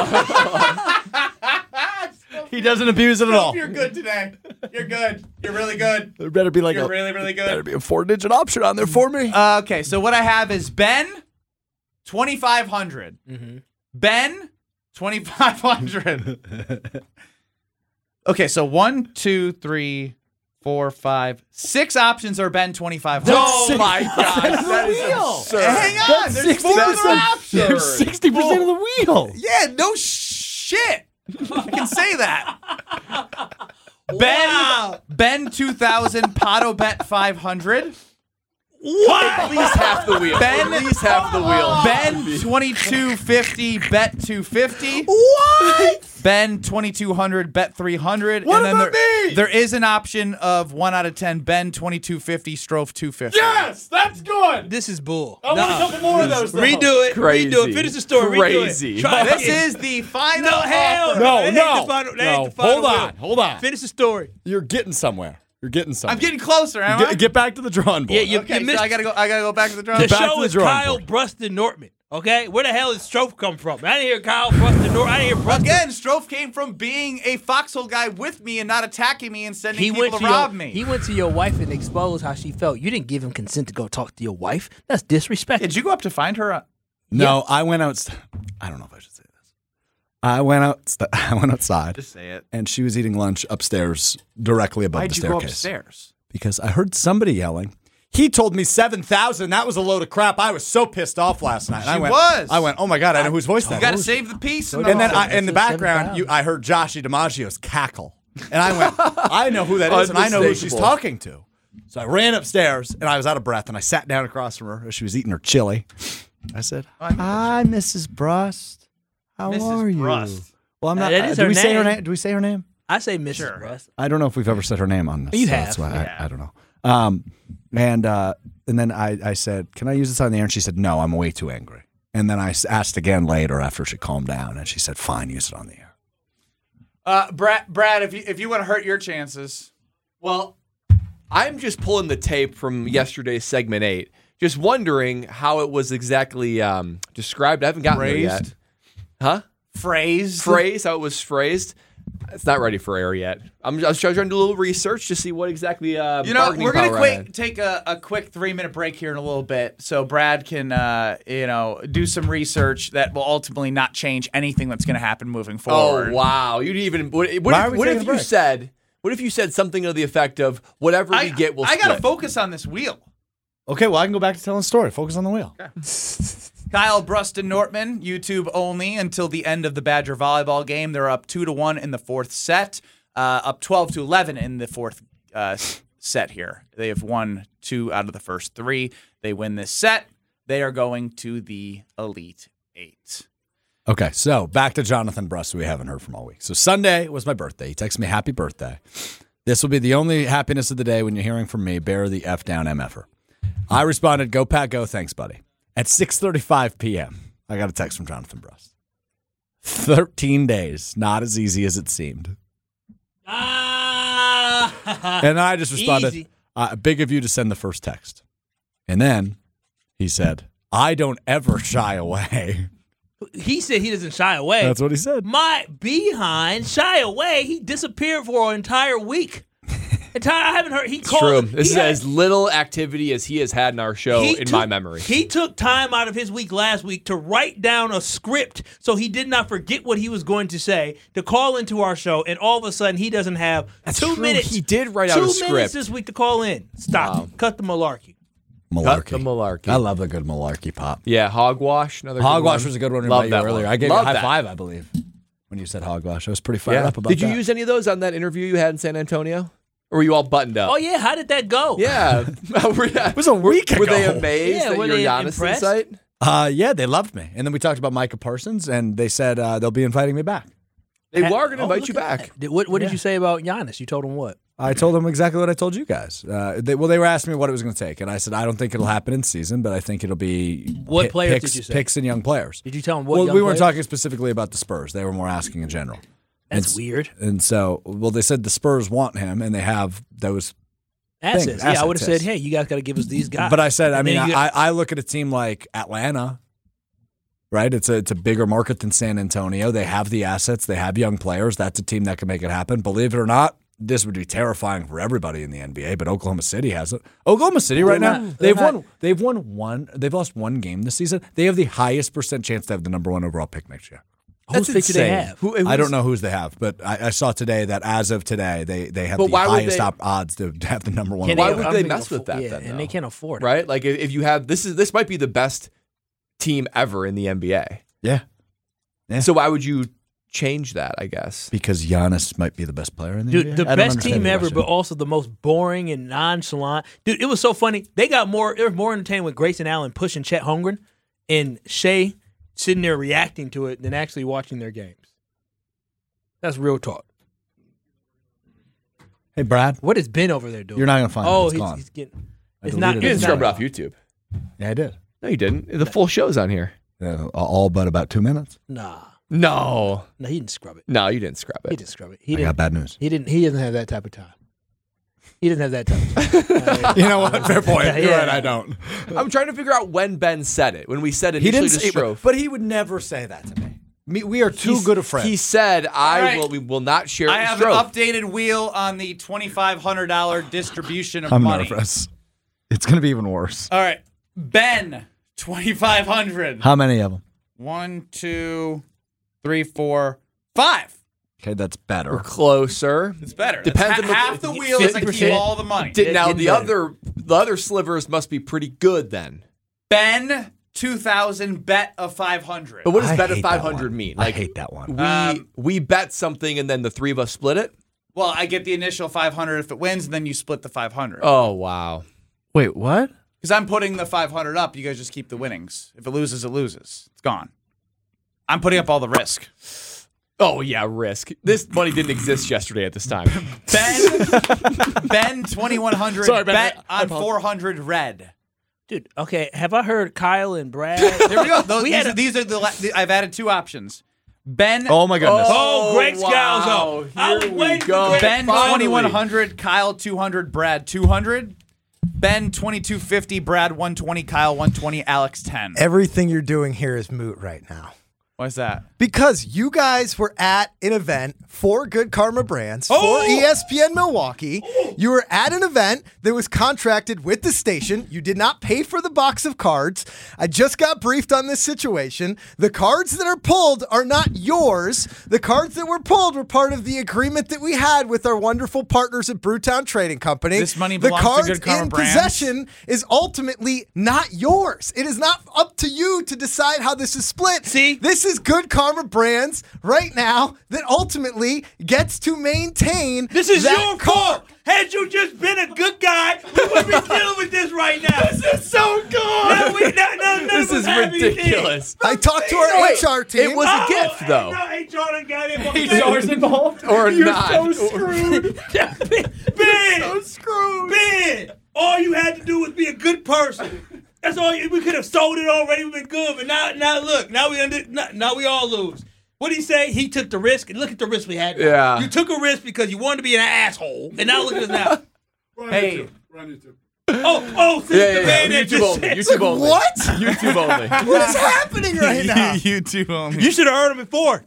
He doesn't abuse it at all. You're good today. You're good. You're really good. There better be like You're really, really better good. be a 4-digit option on there for me. Okay, so what I have is Ben, 2,500. Ben, 2,500. Okay, so 1, 2, 3, 4, 5, 6 options are Ben 2,500. Oh my gosh, that is absurd. Hang on, there's 4 other options. There's 60% of the wheel. Yeah, no shit. I can say that. Ben 2,000, Pato bet 500. At least half the wheel. Ben- At least half the wheel. Ben 2250, bet 250. What? Ben 2200, bet 300. What and then about me? there is an option of 1 out of 10. Ben 2250, Strofe 250. Yes, that's good. This is bull. I want a couple more of those. Though. Redo it. Crazy. Redo it. Finish the story. Crazy. Redo it. Try This again. is the final No, hell offer. no. No, That ain't no. the final- that No, ain't the final hold on, wheel. hold on. Finish the story. You're getting somewhere. You're getting something. I'm getting closer, am I? Get back to the drawing board. Yeah, you Okay, missed. so I gotta go back to the drawing The board. back to show the is drawing Kyle board. Bruston Nortman. Okay, where the hell did Strofe come from? I didn't hear Kyle Bruston Nortman. I didn't hear Bruston. Again, Strofe came from being a foxhole guy with me and not attacking me and sending He people went to to rob your, me. He went to your wife and exposed how she felt. You didn't give him consent to go talk to your wife. That's disrespectful. Did you go up to find her? No, I went out. I don't know if I should say this. I went outside. Just say it. And she was eating lunch upstairs, directly above Why'd the you staircase. go upstairs? Because I heard somebody yelling. He told me 7,000. That was a load of crap. I was so pissed off last night. She was. I went, oh my God, I know whose voice that You got to is. save the peace. And then I- in the background, I heard Joshie DiMaggio's cackle. And I went, I know who that is, and I know who she's Unmistakable. talking to. So I ran upstairs, and I was out of breath, and I sat down across from her as she was eating her chili. I said, hi, Mrs. Brust. How Mrs. are you? Brust. Well, I'm not. That is do her we say her name. name? Do we say her name? I say Mrs. Sure. Brust. I don't know if we've ever said her name on this. You so have. That's why I don't know. And then I said, can I use this on the air? And she said, no, I'm way too angry. And then I asked again later after she calmed down, and she said, fine, use it on the air. Brad, if you want to hurt your chances, Well, I'm just pulling the tape from yesterday's segment 8. Just wondering how it was exactly described. I haven't gotten there yet. Phrased? Huh? phrase. How it was phrased. It's not ready for air yet. I was trying to do a little research to see what exactly bargaining We're power I gonna had. take a quick 3-minute break here in a little bit, so Brad can do some research that will ultimately not change anything that's gonna happen moving forward. Oh wow! You didn't even. What Why are we if taking a you break? said? What if you said something to the effect of whatever we get, we'll I gotta split? focus on this wheel. Okay, well, I can go back to telling the story. Focus on the wheel. Kyle Bruston Nortman, YouTube only until the end of the Badger volleyball game. They're up 2-1 in the fourth set, up 12-11 in the fourth set here. They have won 2 out of the first 3. They win this set. They are going to the Elite 8. Okay, so back to Jonathan Brust, who we haven't heard from all week. So Sunday was my birthday. He texted me, happy birthday. This will be the only happiness of the day when you're hearing from me. Bear the F down, MFer. I responded, go Pat, go, thanks, buddy. At 6:35 p.m., I got a text from Jonathan Brust. 13 days, not as easy as it seemed. And I just responded, Easy. big of you to send the first text. And then he said, I don't ever shy away. He said he doesn't shy away. That's what he said. My behind shy away. He disappeared for an entire week. I haven't heard. He It's called. true. This is as little activity as he has had in our show in my memory. He took time out of his week last week to write down a script so he did not forget what he was going to say to call into our show, and all of a sudden he doesn't have That's 2 true. minutes. He did write out a 2 minutes script. this week to call in. Stop. Wow. Cut the malarkey. Malarkey. Cut the malarkey. I love the good malarkey pop. Yeah, hogwash. Another good Hogwash one. was a good one we Love met you that earlier. one. I gave you a Love high that. five, I believe, when you said hogwash. I was pretty fired Yeah. up about Did that. you use any of those on that interview you had in San Antonio? Or were you all buttoned up? Oh yeah, how did that go? Yeah. It was a week Were they ago. amazed Yeah, that were you're they Giannis impressed? insight? Yeah, they loved me. And then we talked about Micah Parsons, and they said they'll be inviting me back. They were going to Oh, invite look you at back. that. What did you say about Giannis? You told him what? I told them exactly what I told you guys. They were asking me what it was going to take, and I said I don't think it'll happen in season, but I think it'll be What players picks, did you say? picks and young players. Did you tell him what? Well, young we weren't players? talking specifically about the Spurs. They were more asking in general. That's And- weird. And so, they said the Spurs want him, and they have those. Assets. things, Yeah, I assets, would have said, yes. hey, you guys got to give us these guys. But I said, I And mean, then you I look at a team like Atlanta, right? It's a bigger market than San Antonio. They have the assets. They have young players. That's a team that can make it happen. Believe it or not, this would be terrifying for everybody in the NBA, but Oklahoma City has it. Oklahoma City right now, they've lost one game this season. They have the highest % chance to have the number 1 overall pick next year. Whose pick do they have? I don't know whose they have, but I saw today that as of today, they have But the why would highest they- odds to have the number 1 Can Why overall would pick. they I'm mess thinking with that yeah, then, and though? they can't afford it. Right? Like if you have this might be the best team ever in the NBA. Yeah. Yeah. So why would you change that, I guess? Because Giannis might be the best player in the Dude, NBA. the I don't best understand team the ever, question. but also the most boring and nonchalant. Dude, it was so funny. They were more entertained with Grayson Allen pushing Chet Holmgren and Shea sitting there reacting to it than actually watching their games. That's real talk. Hey, Brad, What has Ben over there doing? you're not going to find it. Oh, It's gone. he's getting. I It's not. deleted You it. didn't It's scrub it not. off YouTube. Yeah, I did. No, you didn't. The full show's on here. All but about 2 minutes. Nah, No. no, he didn't scrub it. No, you didn't scrub He it. didn't scrub it. I got bad news. He didn't. He doesn't have that type of time. He doesn't have that touch. You know what? Fair point. You're Yeah. right. I don't. I'm trying to figure out when Ben said it. When we said He initially didn't to say, Strofe. but he would never say that to me. We are too good of friends. He said, right. we will not share it I with have an Strofe. updated wheel on the $2,500 distribution of I'm money. nervous. It's going to be even worse. All right, Ben, 2,500. How many of them? 1, 2, 3, 4, 5. Okay, that's better. Closer. It's better. Depends That's on the- half the wheel is I keep 50%. all the money. Now Getting the other slivers must be pretty good then. Ben, 2,000, bet of 500. But what does I bet of hate that 500 one. mean? I hate that one. We bet something and then the three of us split it? Well, I get the initial 500 if it wins, and then you split the 500. Oh, wow. Wait, what? Because I'm putting the 500 up, you guys just keep the winnings. If it loses, it loses. It's gone. I'm putting up all the risk. Oh, yeah, risk. This money didn't exist yesterday at this time. Ben, 2,100, Sorry, Ben, bet I on 400 red. Dude, okay, have I heard Kyle and Brad? There we go. Those, We these, had are, a- these are the. I've added 2 options. Ben, Oh my goodness. Oh, Greg wow. Scalzo. I was Here we waiting go. for Greg. Ben, Finally. 2,100, Kyle, 200, Brad, 200. Ben, 2,250, Brad, 120, Kyle, 120, Alex, 10. Everything you're doing here is moot right now. Why's that? Because you guys were at an event for Good Karma Brands, Oh! for ESPN Milwaukee. You were at an event that was contracted with the station. You did not pay for the box of cards. I just got briefed on this situation. The cards that are pulled are not yours. The cards that were pulled were part of the agreement that we had with our wonderful partners at Brewtown Trading Company. This money the belongs to cards Good Karma in Brands. possession is ultimately not yours. It is not up to you to decide how this is split. See? This is Good Karma Brands right now that ultimately gets to maintain This is that your fault. Had you just been a good guy, we wouldn't be dealing with this right now. This is so good. This is ridiculous. I talked to our HR team. It was a gift, though. HR done got involved. HR's involved? Or not. Ben, so screwed. Ben, all you had to do was be a good person. That's all. We could have sold it already. We've been good, but now look. Now we all lose. What did he say? He took the risk. And look at the risk we had. Yeah. You took a risk because you wanted to be an asshole, and now look at us now. Hey, Since the man that YouTube just only. said- YouTube only. What? YouTube only. What is happening right now? YouTube only. You should have heard him before.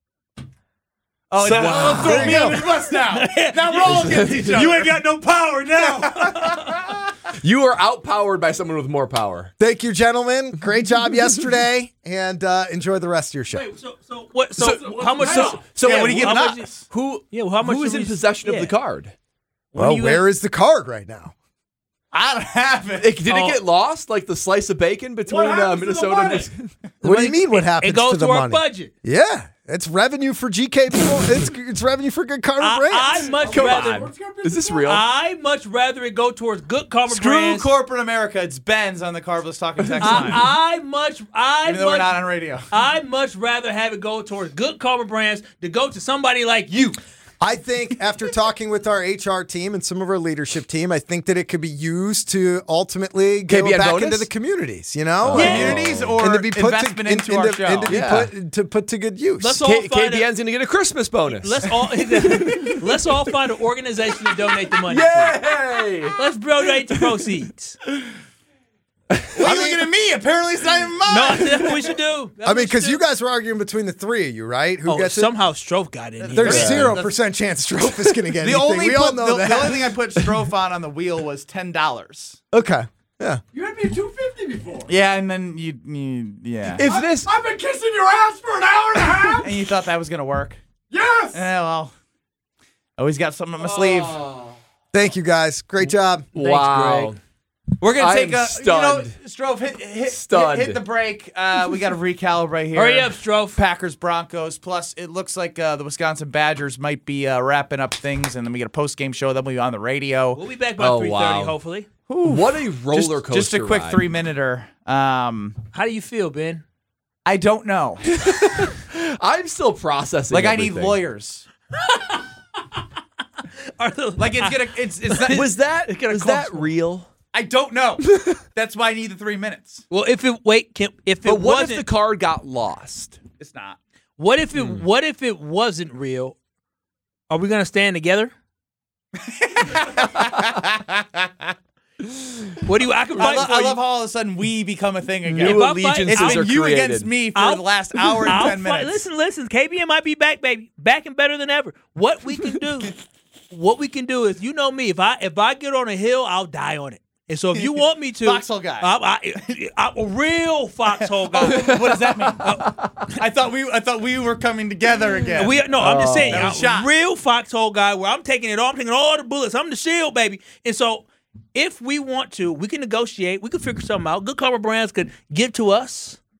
Oh, now throw There me you go. under the bus now. Now we're all against each other. You ain't got no power now. You are outpowered by someone with more power. Thank you, gentlemen. Great job yesterday, and enjoy the rest of your show. Wait, so what? So how much? So Yeah, what what are you giving how up? much- Who? Yeah, well, how much Who is did in we- possession of yeah. the card? Well, you where is the card right now? I don't have it. Did it get lost like the slice of bacon between Minnesota and What do you mean? What happens It goes to the our money? budget. Yeah, it's revenue for GK people. It's revenue for Good Karma Brands. I much Come rather. on. Is this real? I much rather it go towards Good Karma Screw Brands. corporate America. It's Ben's on the Carbless Talking Text line. Even though we're not on radio. I'd much rather have it go towards Good Karma Brands to go to somebody like you. I think after talking with our HR team and some of our leadership team, I think that it could be used to ultimately go KBN back bonus? into the communities, you know? Communities or And to be put investment to, into our show. and to be Yeah. put to good use. Let's all find KBN's going to get a Christmas bonus. let's all find an organization to donate the money to. Yay! Let's donate the proceeds. Why are you looking at me? Apparently it's not even mine. No, that's what we should do. That's I what we mean, because should you do. guys were arguing between the three of you, right? Who gets it? somehow Strofe got in here. There's Yeah. 0% chance Strofe is going to get The anything. only, we all put, know the, that. the only thing I put Strofe on the wheel was $10. Okay. Yeah. You had me at 250 before. Yeah, and then you yeah. If this, I've been kissing your ass for an hour and a half. And you thought that was gonna work. Yes. Yeah, well, always got something up my sleeve. Thank you, guys. Great job. wow. We're gonna I take am a stunned. Strofe, hit Stunned. hit the break. We got to recalibrate here. Hurry up, Strofe. Packers Broncos. Plus, it looks like the Wisconsin Badgers might be wrapping up things, and then we get a post game show. Then we'll be on the radio. We'll be back by Oh, 3:30, wow. hopefully. What a roller coaster Just a quick ride. 3-minuter. How do you feel, Ben? I don't know. I'm still processing. Like I need everything. lawyers. Like it's not, Was that gonna was cost that real? I don't know. That's why I need the 3 minutes. Well, if it But what if wasn't, the card got lost? It's not. what if it wasn't real? Are we gonna stand together? What do you? I can fight for I you. love how all of a sudden we become a thing again. New If I fight- allegiances It's are been you created. against me for the last hour and 10 minutes. Listen. KBN might be back, baby, back and better than ever. What we can do is, you know me. If I get on a hill, I'll die on it. And so if you want me to, Foxhole guy. I'm a real foxhole guy. What does that mean? I thought we were coming together again. I'm just saying, That was I'm shot. a real foxhole guy where I'm taking it all. I'm taking all the bullets. I'm the shield, baby. And so if we want to, we can negotiate. We can figure something out. Good Karma Brands could give to us